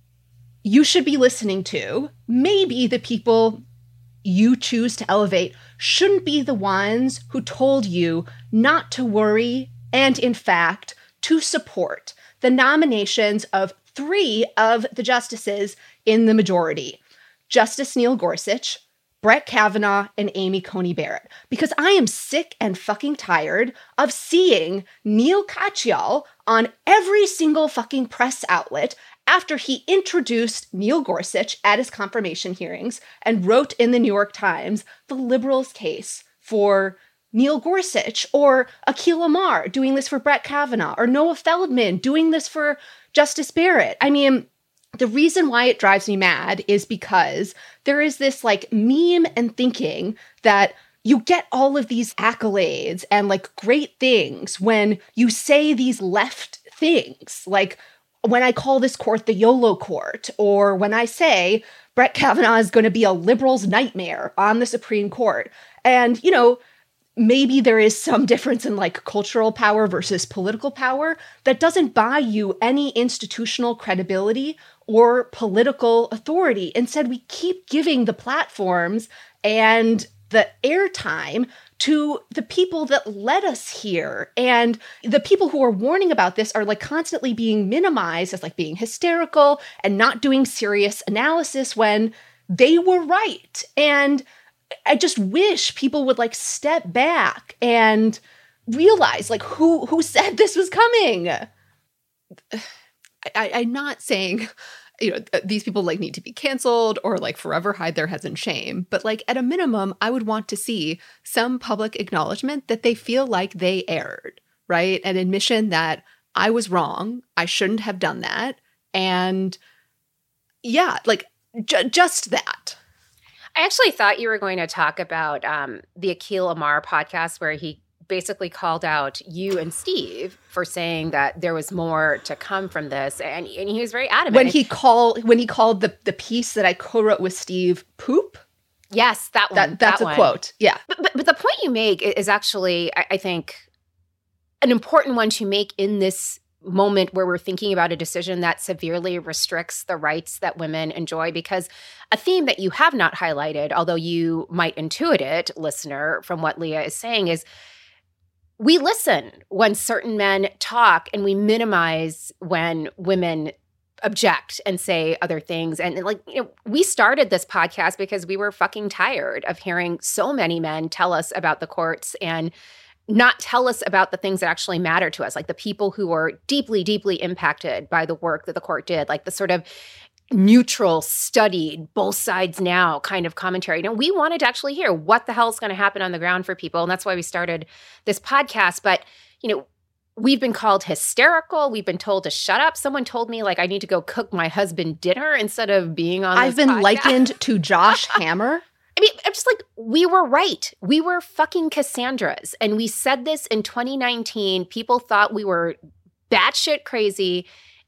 you should be listening to, maybe the people you choose to elevate shouldn't be the ones who told you not to worry and, in fact, to support the nominations of three of the justices in the majority, Justice Neil Gorsuch, Brett Kavanaugh, and Amy Coney Barrett, because I am sick and fucking tired of seeing Neil Katyal on every single fucking press outlet after he introduced Neil Gorsuch at his confirmation hearings and wrote in the New York Times the liberals' case for Neil Gorsuch, or Akhil Amar doing this for Brett Kavanaugh, or Noah Feldman doing this for Justice Barrett. I mean, the reason why it drives me mad is because there is this like meme and thinking that you get all of these accolades and like great things when you say these left things. Like when I call this court the YOLO court, or when I say Brett Kavanaugh is going to be a liberal's nightmare on the Supreme Court. And, you know, maybe there is some difference in like cultural power versus political power that doesn't buy you any institutional credibility or political authority. Instead, we keep giving the platforms and the airtime to the people that led us here. And the people who are warning about this are like constantly being minimized as like being hysterical and not doing serious analysis when they were right. And I just wish people would like step back and realize like who who said this was coming. I, I'm not saying, you know, these people like need to be canceled or like forever hide their heads in shame, but like at a minimum, I would want to see some public acknowledgement that they feel like they erred, right? An admission that I was wrong, I shouldn't have done that, and yeah, like ju- just that. I actually thought you were going to talk about um, the Akhil Amar podcast, where he basically called out you and Steve for saying that there was more to come from this, and, and he was very adamant. When he called when he called the the piece that I co-wrote with Steve poop. Yes, that one. That, that's that a one. quote. Yeah, but, but but the point you make is actually, I, I think, an important one to make in this moment where we're thinking about a decision that severely restricts the rights that women enjoy, because a theme that you have not highlighted, although you might intuit it, listener, from what Leah is saying, is we listen when certain men talk and we minimize when women object and say other things. And like, you know, we started this podcast because we were fucking tired of hearing so many men tell us about the courts and not tell us about the things that actually matter to us, like the people who are deeply, deeply impacted by the work that the court did, like the sort of neutral, studied, both sides now kind of commentary. You know, we wanted to actually hear what the hell is going to happen on the ground for people. And that's why we started this podcast. But, you know, we've been called hysterical. We've been told to shut up. Someone told me, like, I need to go cook my husband dinner instead of being on I've this been podcast. likened to Josh Hammer. I mean, I'm just like, we were right. We were fucking Cassandras. And we said this in twenty nineteen. People thought we were batshit crazy.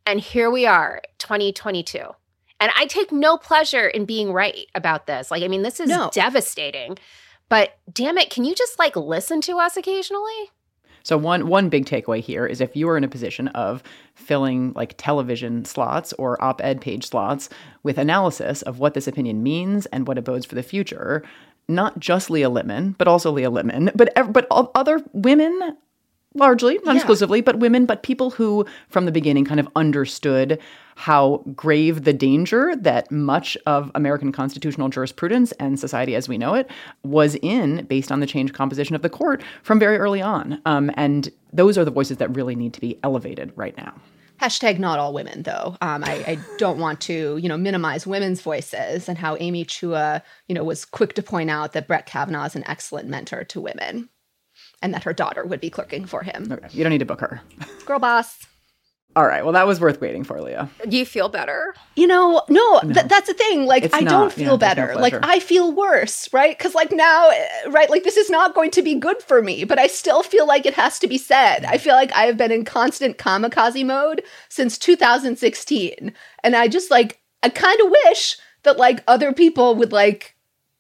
And here we are, twenty twenty-two. And I take no pleasure in being right about this. Like, I mean, this is No. devastating. But damn it, can you just like listen to us occasionally? So one one big takeaway here is if you are in a position of filling like television slots or op-ed page slots with analysis of what this opinion means and what it bodes for the future, not just Leah Littman, but also Leah Littman, but ev- but all other women, largely, not Yeah. exclusively, but women, but people who from the beginning kind of understood how grave the danger that much of American constitutional jurisprudence and society as we know it was in based on the changed composition of the court from very early on. Um, and those are the voices that really need to be elevated right now. Hashtag not all women, though. Um, I, I don't want to, you know, minimize women's voices and how Amy Chua, you know, was quick to point out that Brett Kavanaugh is an excellent mentor to women and that her daughter would be clerking for him. Okay, you don't need to book her. Girl boss. All right. Well, that was worth waiting for, Leah. Do you feel better? You know, no, th- that's the thing. Like, It's I not. don't feel Yeah, there's no better. Like, pleasure. I feel worse, right? Because, like, now, uh, right, like, this is not going to be good for me, but I still feel like it has to be said. I feel like I have been in constant kamikaze mode since two thousand sixteen. And I just, like, I kind of wish that, like, other people would, like,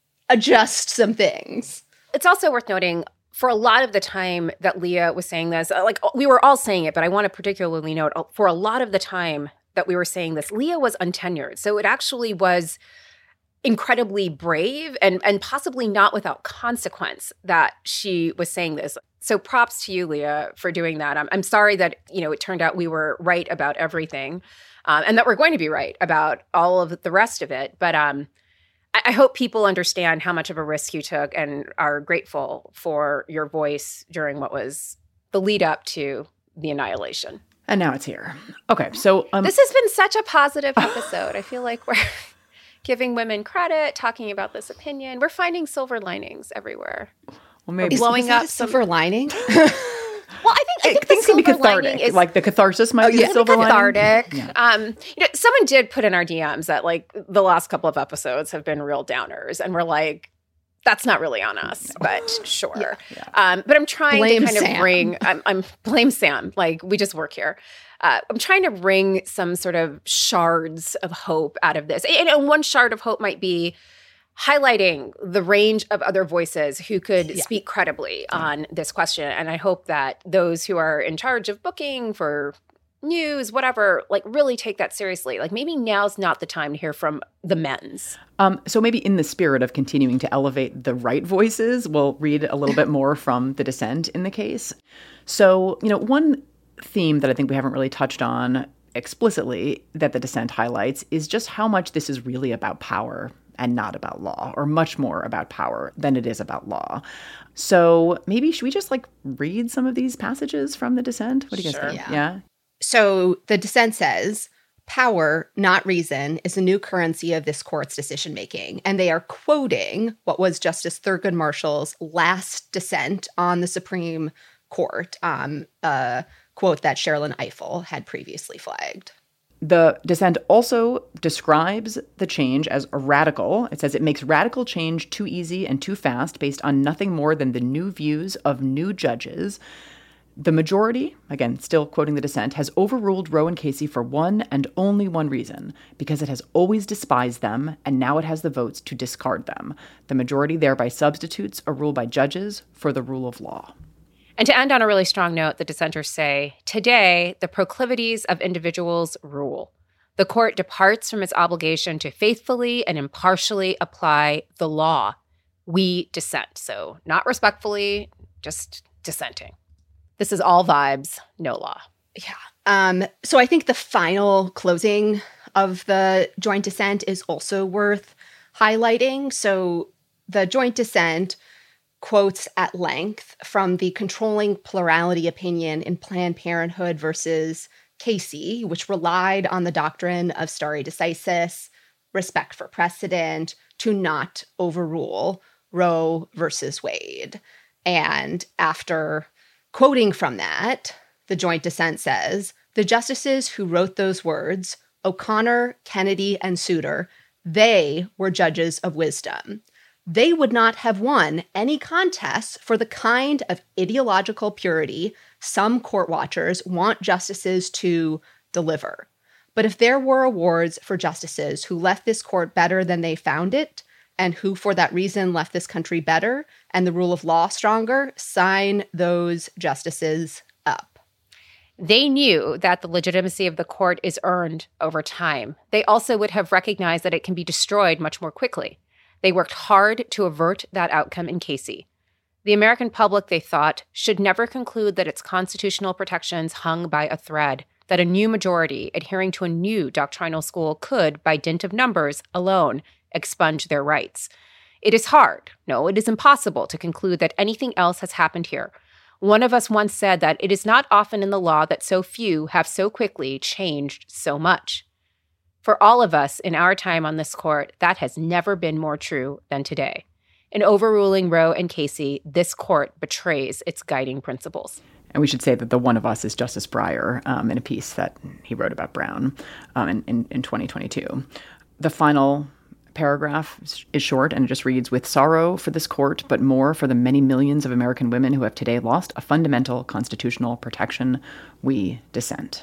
adjust some things. It's also worth noting, for a lot of the time that Leah was saying this, uh, like we were all saying it, but I want to particularly note, uh, for a lot of the time that we were saying this, Leah was untenured. So it actually was incredibly brave and, and possibly not without consequence that she was saying this. So props to you, Leah, for doing that. I'm, I'm sorry that, you know, it turned out we were right about everything um, and that we're going to be right about all of the rest of it. But um I hope people understand how much of a risk you took and are grateful for your voice during what was the lead up to the annihilation. And now it's here. Okay, so um, This has been such a positive episode. I feel like we're giving women credit, talking about this opinion. We're finding silver linings everywhere. well, maybe Is, blowing is that up a some- silver lining? Well, I think, I think things the can be silver lining cathartic. is Like the catharsis might Oh, be yeah. the silver lining. cathartic. Yeah. Um, you know, someone did put in our D Ms that like the last couple of episodes have been real downers, and we're like, that's not really on us, but sure. Yeah. Um, but I'm trying Blame to kind Sam. of bring. I'm, I'm blame Sam. Like we just work here. Uh, I'm trying to bring some sort of shards of hope out of this, and, and one shard of hope might be highlighting the range of other voices who could Yeah. speak credibly on this question. And I hope that those who are in charge of booking for news, whatever, like really take that seriously. Like maybe now's not the time to hear from the men's. Um, so maybe in the spirit of continuing to elevate the right voices, we'll read a little bit more from the dissent in the case. So, you know, one theme that I think we haven't really touched on explicitly that the dissent highlights is just how much this is really about power and not about law, or much more about power than it is about law. So maybe should we just like read some of these passages from the dissent? What do you guys Sure. think? Yeah. Yeah. So the dissent says, power, not reason, is a new currency of this court's decision making. And they are quoting what was Justice Thurgood Marshall's last dissent on the Supreme Court, um, a quote that Sherilyn Ifill had previously flagged. The dissent also describes the change as a radical. It says it makes radical change too easy and too fast based on nothing more than the new views of new judges. The majority, again, still quoting the dissent, has overruled Roe and Casey for one and only one reason, because it has always despised them, and now it has the votes to discard them. The majority thereby substitutes a rule by judges for the rule of law. And to end on a really strong note, the dissenters say, today, the proclivities of individuals rule. The court departs from its obligation to faithfully and impartially apply the law. We dissent. So not respectfully, just dissenting. This is all vibes, no law. Yeah. Um, so I think the final closing of the joint dissent is also worth highlighting. So the joint dissent quotes at length from the controlling plurality opinion in Planned Parenthood versus Casey, which relied on the doctrine of stare decisis, respect for precedent, to not overrule Roe versus Wade. And after quoting from that, the joint dissent says, the justices who wrote those words, O'Connor, Kennedy, and Souter, they were judges of wisdom. They would not have won any contests for the kind of ideological purity some court watchers want justices to deliver. But if there were awards for justices who left this court better than they found it, and who for that reason left this country better and the rule of law stronger, sign those justices up. They knew that the legitimacy of the court is earned over time. They also would have recognized that it can be destroyed much more quickly. They worked hard to avert that outcome in Casey. The American public, they thought, should never conclude that its constitutional protections hung by a thread, that a new majority adhering to a new doctrinal school could, by dint of numbers alone, expunge their rights. It is hard, no, it is impossible to conclude that anything else has happened here. One of us once said that it is not often in the law that so few have so quickly changed so much. For all of us in our time on this court, that has never been more true than today. In overruling Roe and Casey, this court betrays its guiding principles. And we should say that the one of us is Justice Breyer um, in a piece that he wrote about Brown um, in, in, in twenty twenty-two. The final paragraph is short and it just reads, "With sorrow for this court, but more for the many millions of American women who have today lost a fundamental constitutional protection, we dissent."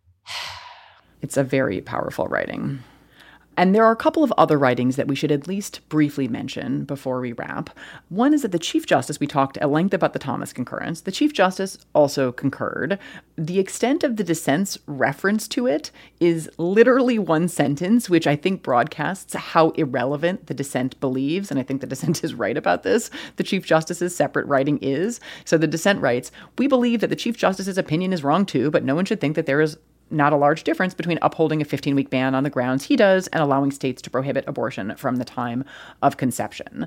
It's a very powerful writing. And there are a couple of other writings that we should at least briefly mention before we wrap. One is that the Chief Justice, we talked at length about the Thomas concurrence. The Chief Justice also concurred. The extent of the dissent's reference to it is literally one sentence, which I think broadcasts how irrelevant the dissent believes. And I think the dissent is right about this. The Chief Justice's separate writing is. So the dissent writes, "We believe that the Chief Justice's opinion is wrong too, but no one should think that there is not a large difference between upholding a fifteen-week ban on the grounds he does and allowing states to prohibit abortion from the time of conception."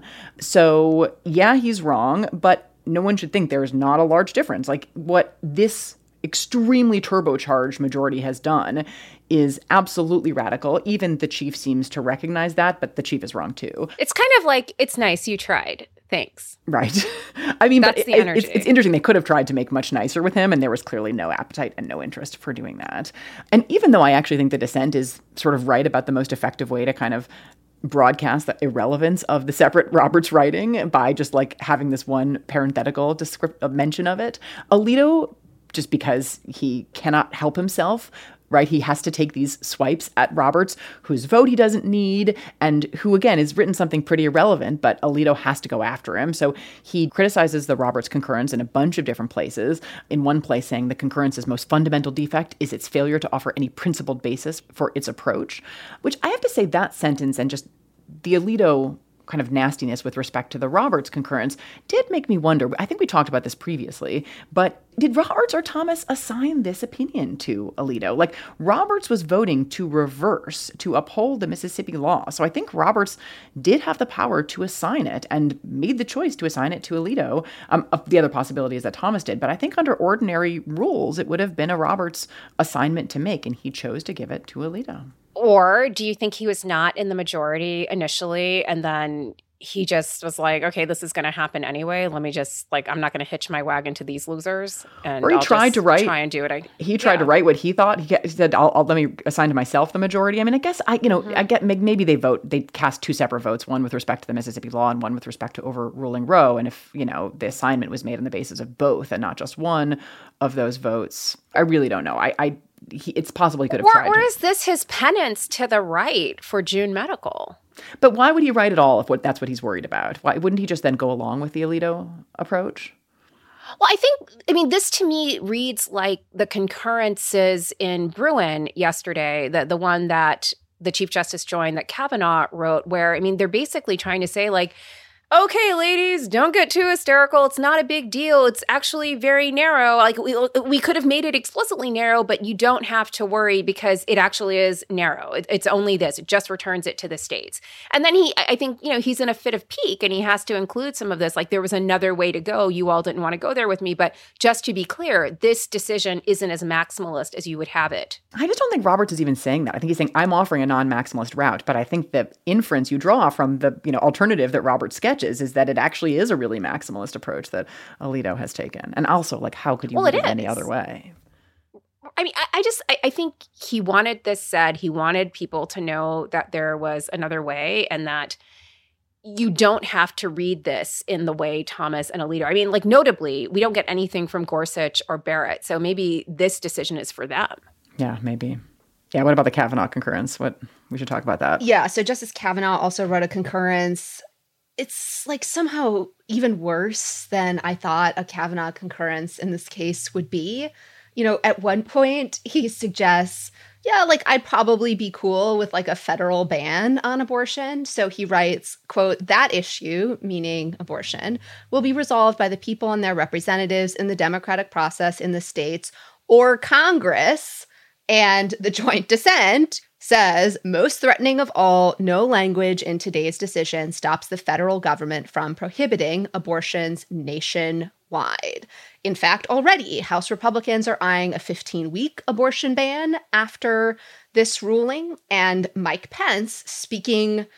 So, yeah, he's wrong, but no one should think there's not a large difference. Like, what this extremely turbocharged majority has done is absolutely radical. Even the chief seems to recognize that, but the chief is wrong too. It's kind of like, it's nice you tried. Thanks. Right. I mean, That's but the it, energy. It's, it's interesting. They could have tried to make much nicer with him, and there was clearly no appetite and no interest for doing that. And even though I actually think the dissent is sort of right about the most effective way to kind of broadcast the irrelevance of the separate Roberts writing by just like having this one parenthetical descript- mention of it, Alito, just because he cannot help himself, right? He has to take these swipes at Roberts, whose vote he doesn't need, and who, again, has written something pretty irrelevant, but Alito has to go after him. So he criticizes the Roberts concurrence in a bunch of different places. In one place saying the concurrence's most fundamental defect is its failure to offer any principled basis for its approach, which I have to say that sentence and just the Alito kind of nastiness with respect to the Roberts concurrence did make me wonder. I think we talked about this previously, but did Roberts or Thomas assign this opinion to Alito? Like, Roberts was voting to reverse, to uphold the Mississippi law. So I think Roberts did have the power to assign it and made the choice to assign it to Alito. Um, the other possibility is that Thomas did, but I think under ordinary rules, it would have been a Roberts assignment to make, and he chose to give it to Alito. Or do you think he was not in the majority initially and then he just was like, okay, this is going to happen anyway. Let me just, like, I'm not going to hitch my wagon to these losers. And or he I'll tried just to write. Try and do it. I, he tried yeah. to write what he thought. He said, I'll, I'll let me assign to myself the majority. I mean, I guess, I you know, mm-hmm. I get maybe they vote, they cast two separate votes, one with respect to the Mississippi law and one with respect to overruling Roe. And if, you know, the assignment was made on the basis of both and not just one of those votes, I really don't know. I, I He, it's possible he could have or, tried or to. is this his penance to the right for June Medical? But why would he write at all if what, that's what he's worried about? Why wouldn't he just then go along with the Alito approach? Well, I think, I mean, this to me reads like the concurrences in Bruin yesterday, the, the one that the Chief Justice joined that Kavanaugh wrote, where, I mean, they're basically trying to say, like, okay, ladies, don't get too hysterical. It's not a big deal. It's actually very narrow. Like, we we could have made it explicitly narrow, but you don't have to worry because it actually is narrow. It, it's only this. It just returns it to the states. And then he, I think, you know, he's in a fit of pique and he has to include some of this. Like, there was another way to go. You all didn't want to go there with me. But just to be clear, this decision isn't as maximalist as you would have it. I just don't think Roberts is even saying that. I think he's saying, I'm offering a non-maximalist route. But I think the inference you draw from the, you know, alternative that Roberts sketches is that it actually is a really maximalist approach that Alito has taken. And also, like, how could you well, read it it any other way? I mean, I, I just, I, I think he wanted this said. He wanted people to know that there was another way and that you don't have to read this in the way Thomas and Alito. I mean, like, notably, we don't get anything from Gorsuch or Barrett. So maybe this decision is for them. Yeah, maybe. Yeah, what about the Kavanaugh concurrence? What we should talk about that. Yeah, so Justice Kavanaugh also wrote a concurrence. It's like somehow even worse than I thought a Kavanaugh concurrence in this case would be. You know, at one point he suggests, yeah, like I'd probably be cool with like a federal ban on abortion. So he writes, quote, that issue, meaning abortion, will be resolved by the people and their representatives in the democratic process in the states or Congress. And the joint dissent says, most threatening of all, no language in today's decision stops the federal government from prohibiting abortions nationwide. In fact, already, House Republicans are eyeing a fifteen-week abortion ban after this ruling. And Mike Pence, speaking,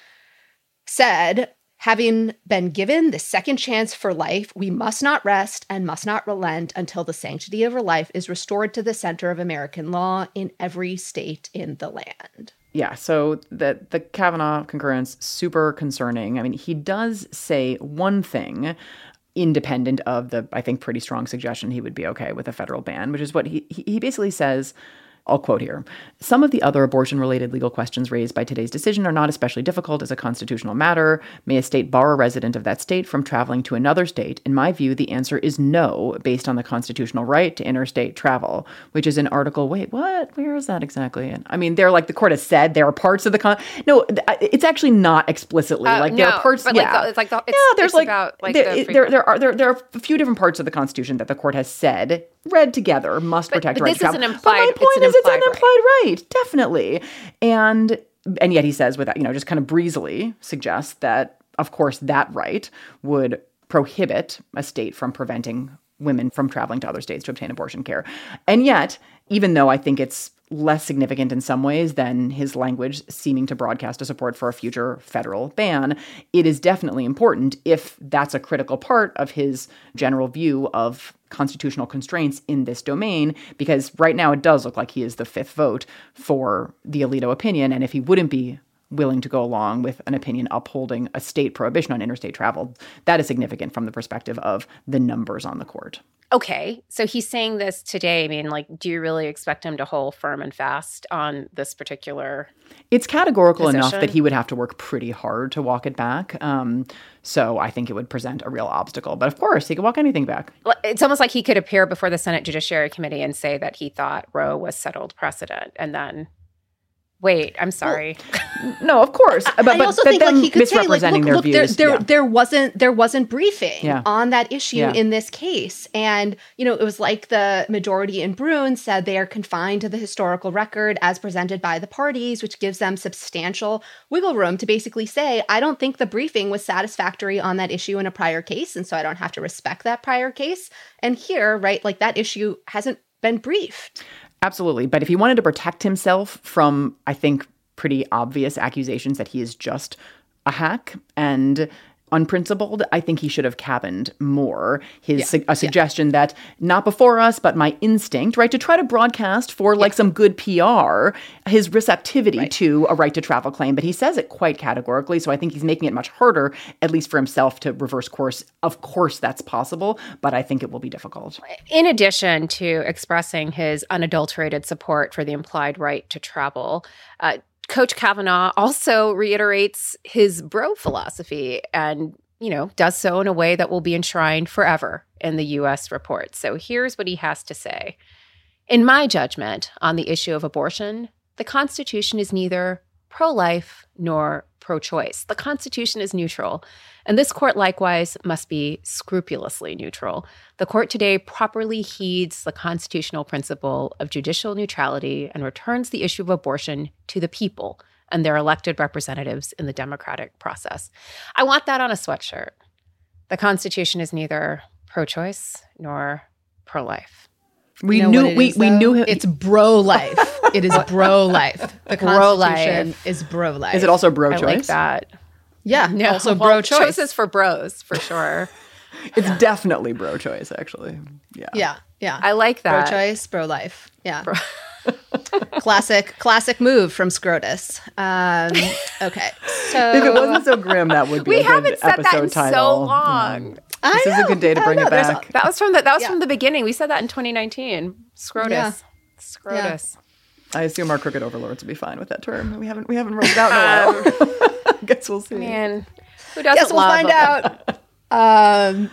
said, having been given the second chance for life, we must not rest and must not relent until the sanctity of her life is restored to the center of American law in every state in the land. Yeah, so the, the Kavanaugh concurrence, super concerning. I mean, he does say one thing independent of the, I think, pretty strong suggestion he would be okay with a federal ban, which is what he he basically says. I'll quote here. Some of the other abortion-related legal questions raised by today's decision are not especially difficult as a constitutional matter. May a state bar a resident of that state from traveling to another state? In my view, the answer is no, based on the constitutional right to interstate travel, which is in Article, wait, what? Where is that exactly? And I mean, they're like, the court has said there are parts of the con. No, it's actually not explicitly. Uh, like no, there are parts. But yeah. like the, it's like the, it's, yeah, there's it's like, about like there, the there, there are there, there are a few different parts of the Constitution that the court has said, read together, must but, protect but right this to travel. is an implied, but my point it's an is, implied it's an implied right. right, definitely. And and yet he says, with that, you know, just kind of breezily suggests that, of course, that right would prohibit a state from preventing women from traveling to other states to obtain abortion care. And yet, even though I think it's less significant in some ways than his language seeming to broadcast a support for a future federal ban, it is definitely important if that's a critical part of his general view of constitutional constraints in this domain, because right now it does look like he is the fifth vote for the Alito opinion. And if he wouldn't be willing to go along with an opinion upholding a state prohibition on interstate travel, that is significant from the perspective of the numbers on the court. Okay, so he's saying this today. I mean, like, do you really expect him to hold firm and fast on this particular It's categorical position? enough that he would have to work pretty hard to walk it back. Um, so I think it would present a real obstacle. But of course, he could walk anything back. It's almost like he could appear before the Senate Judiciary Committee and say that he thought Roe was settled precedent, and then wait, I'm sorry. Well, no, of course. But, I but, also but think like he could say, like, look, their look, views. there, there, yeah. there wasn't, there wasn't briefing Yeah. on that issue Yeah. in this case, and you know, it was like the majority in Bruin said they are confined to the historical record as presented by the parties, which gives them substantial wiggle room to basically say, I don't think the briefing was satisfactory on that issue in a prior case, and so I don't have to respect that prior case. And here, right, like that issue hasn't been briefed. Absolutely. But if he wanted to protect himself from, I think, pretty obvious accusations that he is just a hack and unprincipled, I think he should have cabined more his Yeah. su- a suggestion that not before us, but my instinct, right, to try to broadcast for like Yeah. some good P R, his receptivity Right. to a right to travel claim. But he says it quite categorically. So I think he's making it much harder, at least for himself, to reverse course. Of course, that's possible, but I think it will be difficult. In addition to expressing his unadulterated support for the implied right to travel, uh, Coach Kavanaugh also reiterates his bro philosophy and, you know, does so in a way that will be enshrined forever in the U S report. So here's what he has to say. In my judgment on the issue of abortion, the Constitution is neither pro-life nor pro-choice. The Constitution is neutral, and this court likewise must be scrupulously neutral. The court today properly heeds the constitutional principle of judicial neutrality and returns the issue of abortion to the people and their elected representatives in the democratic process. I want that on a sweatshirt. The Constitution is neither pro-choice nor pro-life. We You know knew what it we, is, we though? knew him. It's bro-life. It is bro-life. The Constitution Bro-life. is bro-life. Is it also bro I choice? like that. Yeah, No, also well, bro-choice. choice is for bros, for sure. It's definitely bro choice, actually. Yeah. Yeah, yeah. I like that. Pro-choice, pro-life. Yeah. classic, classic move from Scrotus. Um, okay, so If it wasn't so grim, that would be We a good haven't said episode that in title. so long. Yeah. I This is a know, good day to I bring know. it There's a- back. That was from the that was Yeah. from the beginning. We said that in twenty nineteen. Scrotus. Yeah. Scrotus. I assume our crooked overlords will be fine with that term. We haven't we haven't rolled it out in a while. Guess we'll see. Man, who doesn't Guess we'll love find out. Um,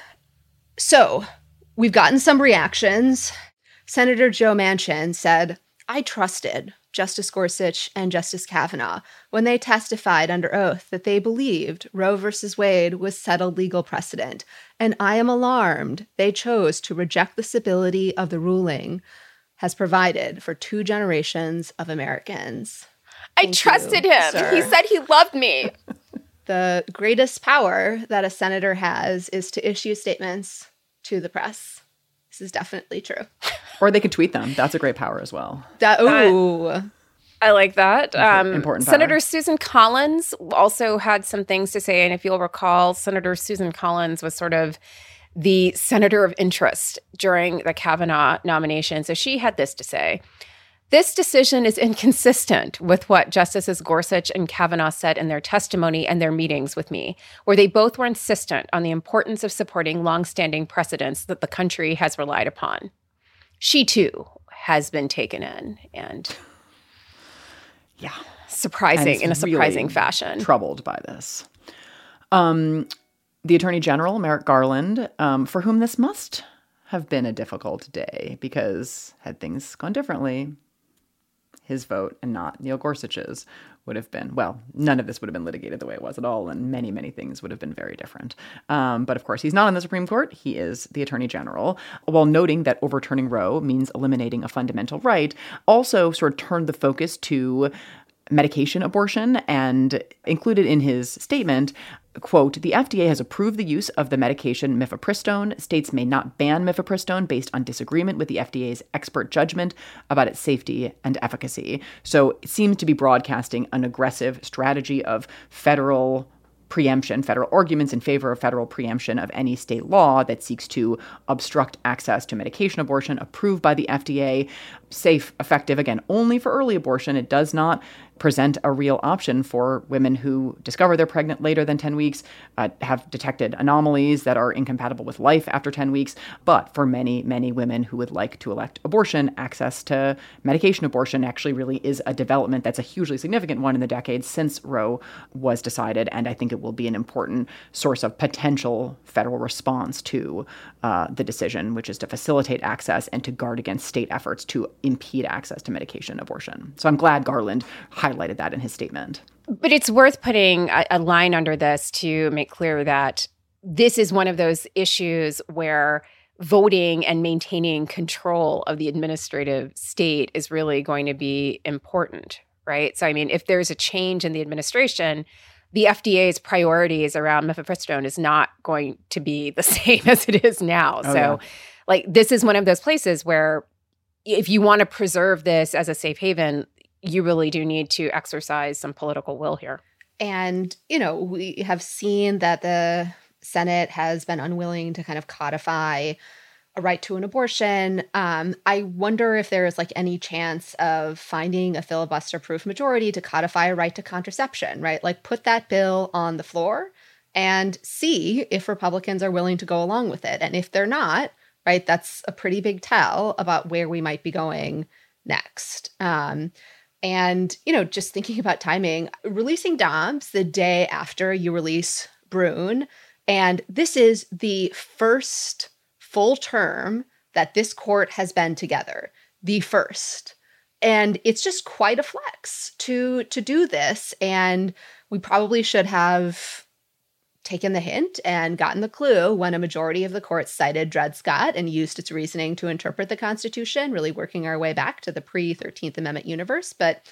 so we've gotten some reactions. Senator Joe Manchin said, "I trusted Justice Gorsuch and Justice Kavanaugh when they testified under oath that they believed Roe versus Wade was settled legal precedent, and I am alarmed they chose to reject the stability of the ruling has provided for two generations of Americans." I Thank trusted you, him. sir. He said he loved me. The greatest power that a senator has is to issue statements to the press. This is definitely true. Or they could tweet them. That's a great power as well. That, ooh. Uh, I like that. Um, Important power. Senator Susan Collins also had some things to say. And if you'll recall, Senator Susan Collins was sort of the senator of interest during the Kavanaugh nomination. So she had this to say. "This decision is inconsistent with what Justices Gorsuch and Kavanaugh said in their testimony and their meetings with me, where they both were insistent on the importance of supporting longstanding precedents that the country has relied upon." She, too, has been taken in and yeah, surprising in a surprising really fashion. Troubled by this. Um, the Attorney General, Merrick Garland, um, for whom this must have been a difficult day because had things gone differently, his vote and not Neil Gorsuch's would have been, well, none of this would have been litigated the way it was at all, and many, many things would have been very different. Um, but of course, he's not on the Supreme Court. He is the Attorney General, while noting that overturning Roe means eliminating a fundamental right, also sort of turned the focus to medication abortion and included in his statement, quote, "The F D A has approved the use of the medication mifepristone. States may not ban mifepristone based on disagreement with the F D A's expert judgment about its safety and efficacy." So it seems to be broadcasting an aggressive strategy of federal preemption, federal arguments in favor of federal preemption of any state law that seeks to obstruct access to medication abortion approved by the F D A. Safe, effective, again, only for early abortion. It does not present a real option for women who discover they're pregnant later than ten weeks, uh, have detected anomalies that are incompatible with life after ten weeks. But for many, many women who would like to elect abortion, access to medication abortion actually really is a development that's a hugely significant one in the decades since Roe was decided. And I think it will be an important source of potential federal response to uh, the decision, which is to facilitate access and to guard against state efforts to impede access to medication abortion. So I'm glad Garland highlighted that in his statement. But it's worth putting a, a line under this to make clear that this is one of those issues where voting and maintaining control of the administrative state is really going to be important, right? So, I mean, if there's a change in the administration, the F D A's priorities around mifepristone is not going to be the same as it is now. Oh, so, yeah. like, this is one of those places where if you want to preserve this as a safe haven, you really do need to exercise some political will here. And, you know, we have seen that the Senate has been unwilling to kind of codify a right to an abortion. Um, I wonder if there is like any chance of finding a filibuster-proof majority to codify a right to contraception, right? Like put that bill on the floor and see if Republicans are willing to go along with it. And if they're not, right, that's a pretty big tell about where we might be going next. Um, and, you know, just thinking about timing, releasing Dobbs the day after you release Brune, and this is the first full term that this court has been together, the first. And it's just quite a flex to to do this. And we probably should have taken the hint and gotten the clue when a majority of the court cited Dred Scott and used its reasoning to interpret the Constitution, really working our way back to the pre-thirteenth Amendment universe. But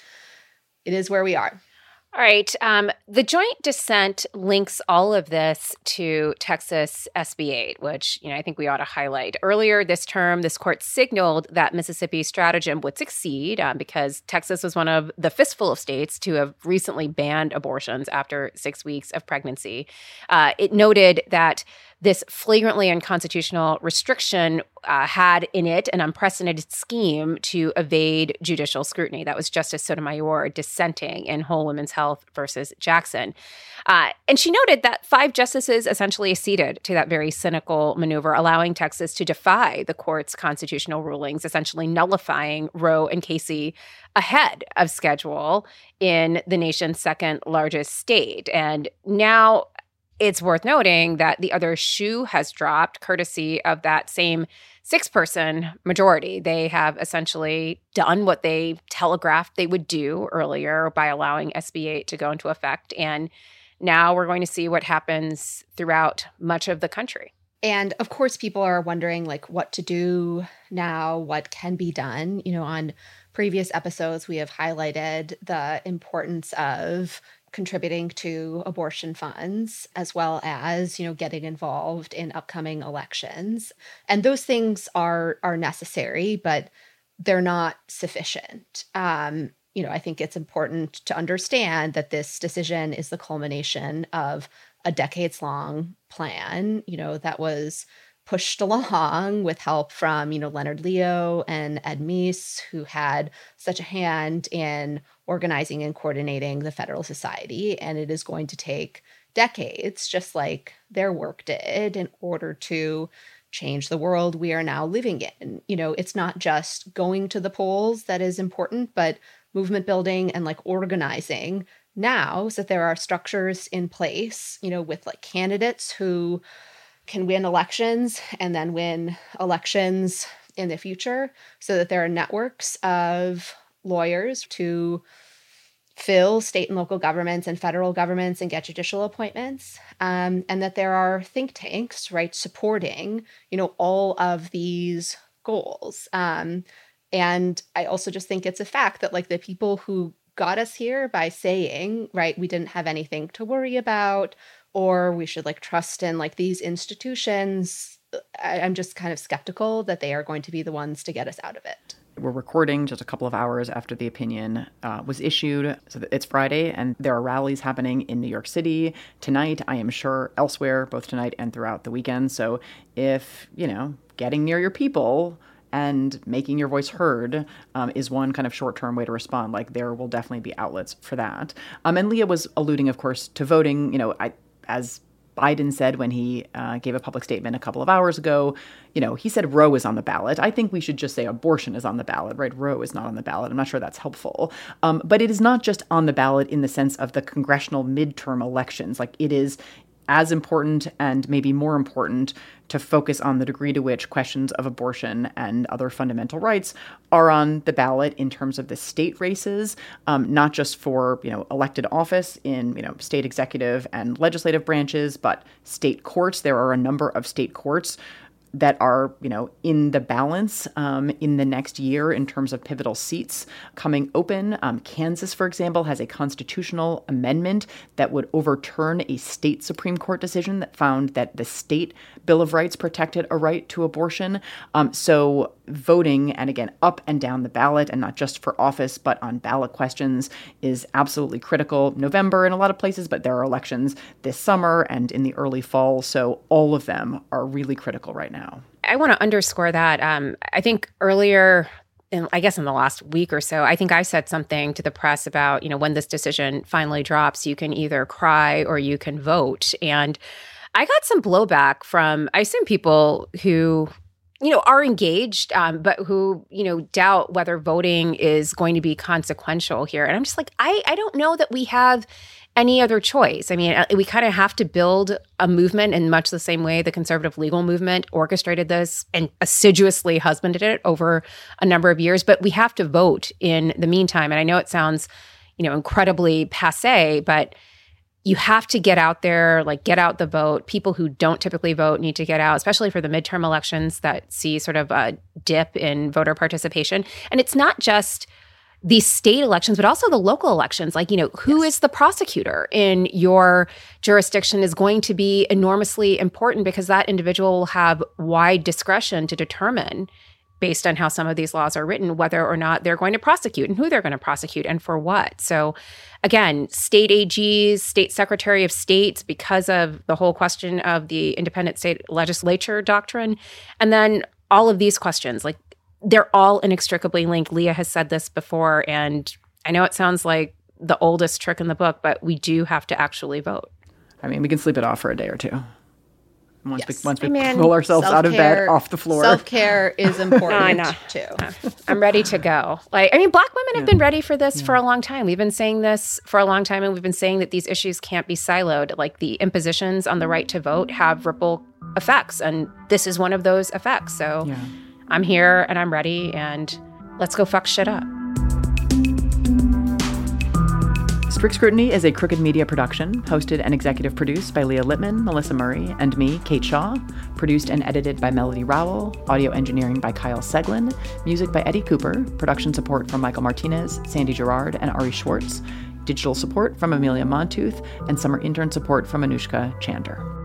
it is where we are. All right. Um, the joint dissent links all of this to Texas S B eight, which, you know, I think we ought to highlight. Earlier this term, this court signaled that Mississippi's stratagem would succeed um, because Texas was one of the fistful of states to have recently banned abortions after six weeks of pregnancy. Uh, it noted that this flagrantly unconstitutional restriction uh, had in it an unprecedented scheme to evade judicial scrutiny. That was Justice Sotomayor dissenting in Whole Women's Health versus Jackson. Uh, and she noted that five justices essentially acceded to that very cynical maneuver, allowing Texas to defy the court's constitutional rulings, essentially nullifying Roe and Casey ahead of schedule in the nation's second largest state. And now it's worth noting that the other shoe has dropped courtesy of that same six-person majority. They have essentially done what they telegraphed they would do earlier by allowing S B eight to go into effect. And now we're going to see what happens throughout much of the country. And of course, people are wondering, like, what to do now, what can be done. You know, on previous episodes, we have highlighted the importance of contributing to abortion funds, as well as, you know, getting involved in upcoming elections. And those things are are necessary, but they're not sufficient. Um, you know, I think it's important to understand that this decision is the culmination of a decades-long plan, you know, that was pushed along with help from, you know, Leonard Leo and Ed Meese, who had such a hand in organizing and coordinating the Federal Society. And it is going to take decades, just like their work did, in order to change the world we are now living in. You know, it's not just going to the polls that is important, but movement building and like organizing now, so that there are structures in place, you know, with like candidates who can win elections and then win elections in the future, so that there are networks of lawyers to fill state and local governments and federal governments and get judicial appointments, um, and that there are think tanks, right, supporting, you know, all of these goals. Um, and I also just think it's a fact that like the people who got us here by saying, right, we didn't have anything to worry about, or we should like trust in like these institutions, I, I'm just kind of skeptical that they are going to be the ones to get us out of it. We're recording just a couple of hours after the opinion uh, was issued. So it's Friday, and there are rallies happening in New York City tonight, I am sure elsewhere, both tonight and throughout the weekend. So if, you know, getting near your people and making your voice heard um, is one kind of short-term way to respond. Like, there will definitely be outlets for that. Um, and Leah was alluding, of course, to voting. You know, I, as Biden said when he uh, gave a public statement a couple of hours ago, you know, he said Roe is on the ballot. I think we should just say abortion is on the ballot, right? Roe is not on the ballot. I'm not sure that's helpful. Um, but it is not just on the ballot in the sense of the congressional midterm elections. Like, it is as important and maybe more important to focus on the degree to which questions of abortion and other fundamental rights are on the ballot in terms of the state races, um, not just for, you know, elected office in, you know, state executive and legislative branches, but state courts. There are a number of state courts that are, you know, in the balance um, in the next year in terms of pivotal seats coming open. Um, Kansas, for example, has a constitutional amendment that would overturn a state Supreme Court decision that found that the state Bill of Rights protected a right to abortion. Um, so voting, and again, up and down the ballot, and not just for office, but on ballot questions, is absolutely critical. November in a lot of places, but there are elections this summer and in the early fall. So all of them are really critical right now. I want to underscore that. Um, I think earlier, in, I guess in the last week or so, I think I said something to the press about, you know, when this decision finally drops, you can either cry or you can vote. And I got some blowback from, I assume, people who, you know, are engaged, um, but who, you know, doubt whether voting is going to be consequential here. And I'm just like, I, I don't know that we have any other choice. I mean, we kind of have to build a movement in much the same way the conservative legal movement orchestrated this and assiduously husbanded it over a number of years. But we have to vote in the meantime. And I know it sounds, you know, incredibly passé, but you have to get out there, like get out the vote. People who don't typically vote need to get out, especially for the midterm elections that see sort of a dip in voter participation. And it's not just these state elections, but also the local elections. Like, you know, who yes. is the prosecutor in your jurisdiction is going to be enormously important, because that individual will have wide discretion to determine based on how some of these laws are written, whether or not they're going to prosecute and who they're going to prosecute and for what. So again, state A Gs, state secretary of states, because of the whole question of the independent state legislature doctrine. And then all of these questions, like they're all inextricably linked. Leah has said this before, and I know it sounds like the oldest trick in the book, but we do have to actually vote. I mean, we can sleep it off for a day or two. Once yes. we, once we I mean, pull ourselves out of bed, off the floor. Self-care is important, I know. too. I'm ready to go. Like, I mean, Black women have yeah. been ready for this yeah. for a long time. We've been saying this for a long time, and we've been saying that these issues can't be siloed. Like, the impositions on the right to vote have ripple effects, and this is one of those effects. So yeah. I'm here, and I'm ready, and let's go fuck shit up. Strict Scrutiny is a Crooked Media production, hosted and executive produced by Leah Littman, Melissa Murray, and me, Kate Shaw. Produced and edited by Melody Rowell. Audio engineering by Kyle Seglin. Music by Eddie Cooper. Production support from Michael Martinez, Sandy Gerard, and Ari Schwartz. Digital support from Amelia Montooth. And summer intern support from Anushka Chander.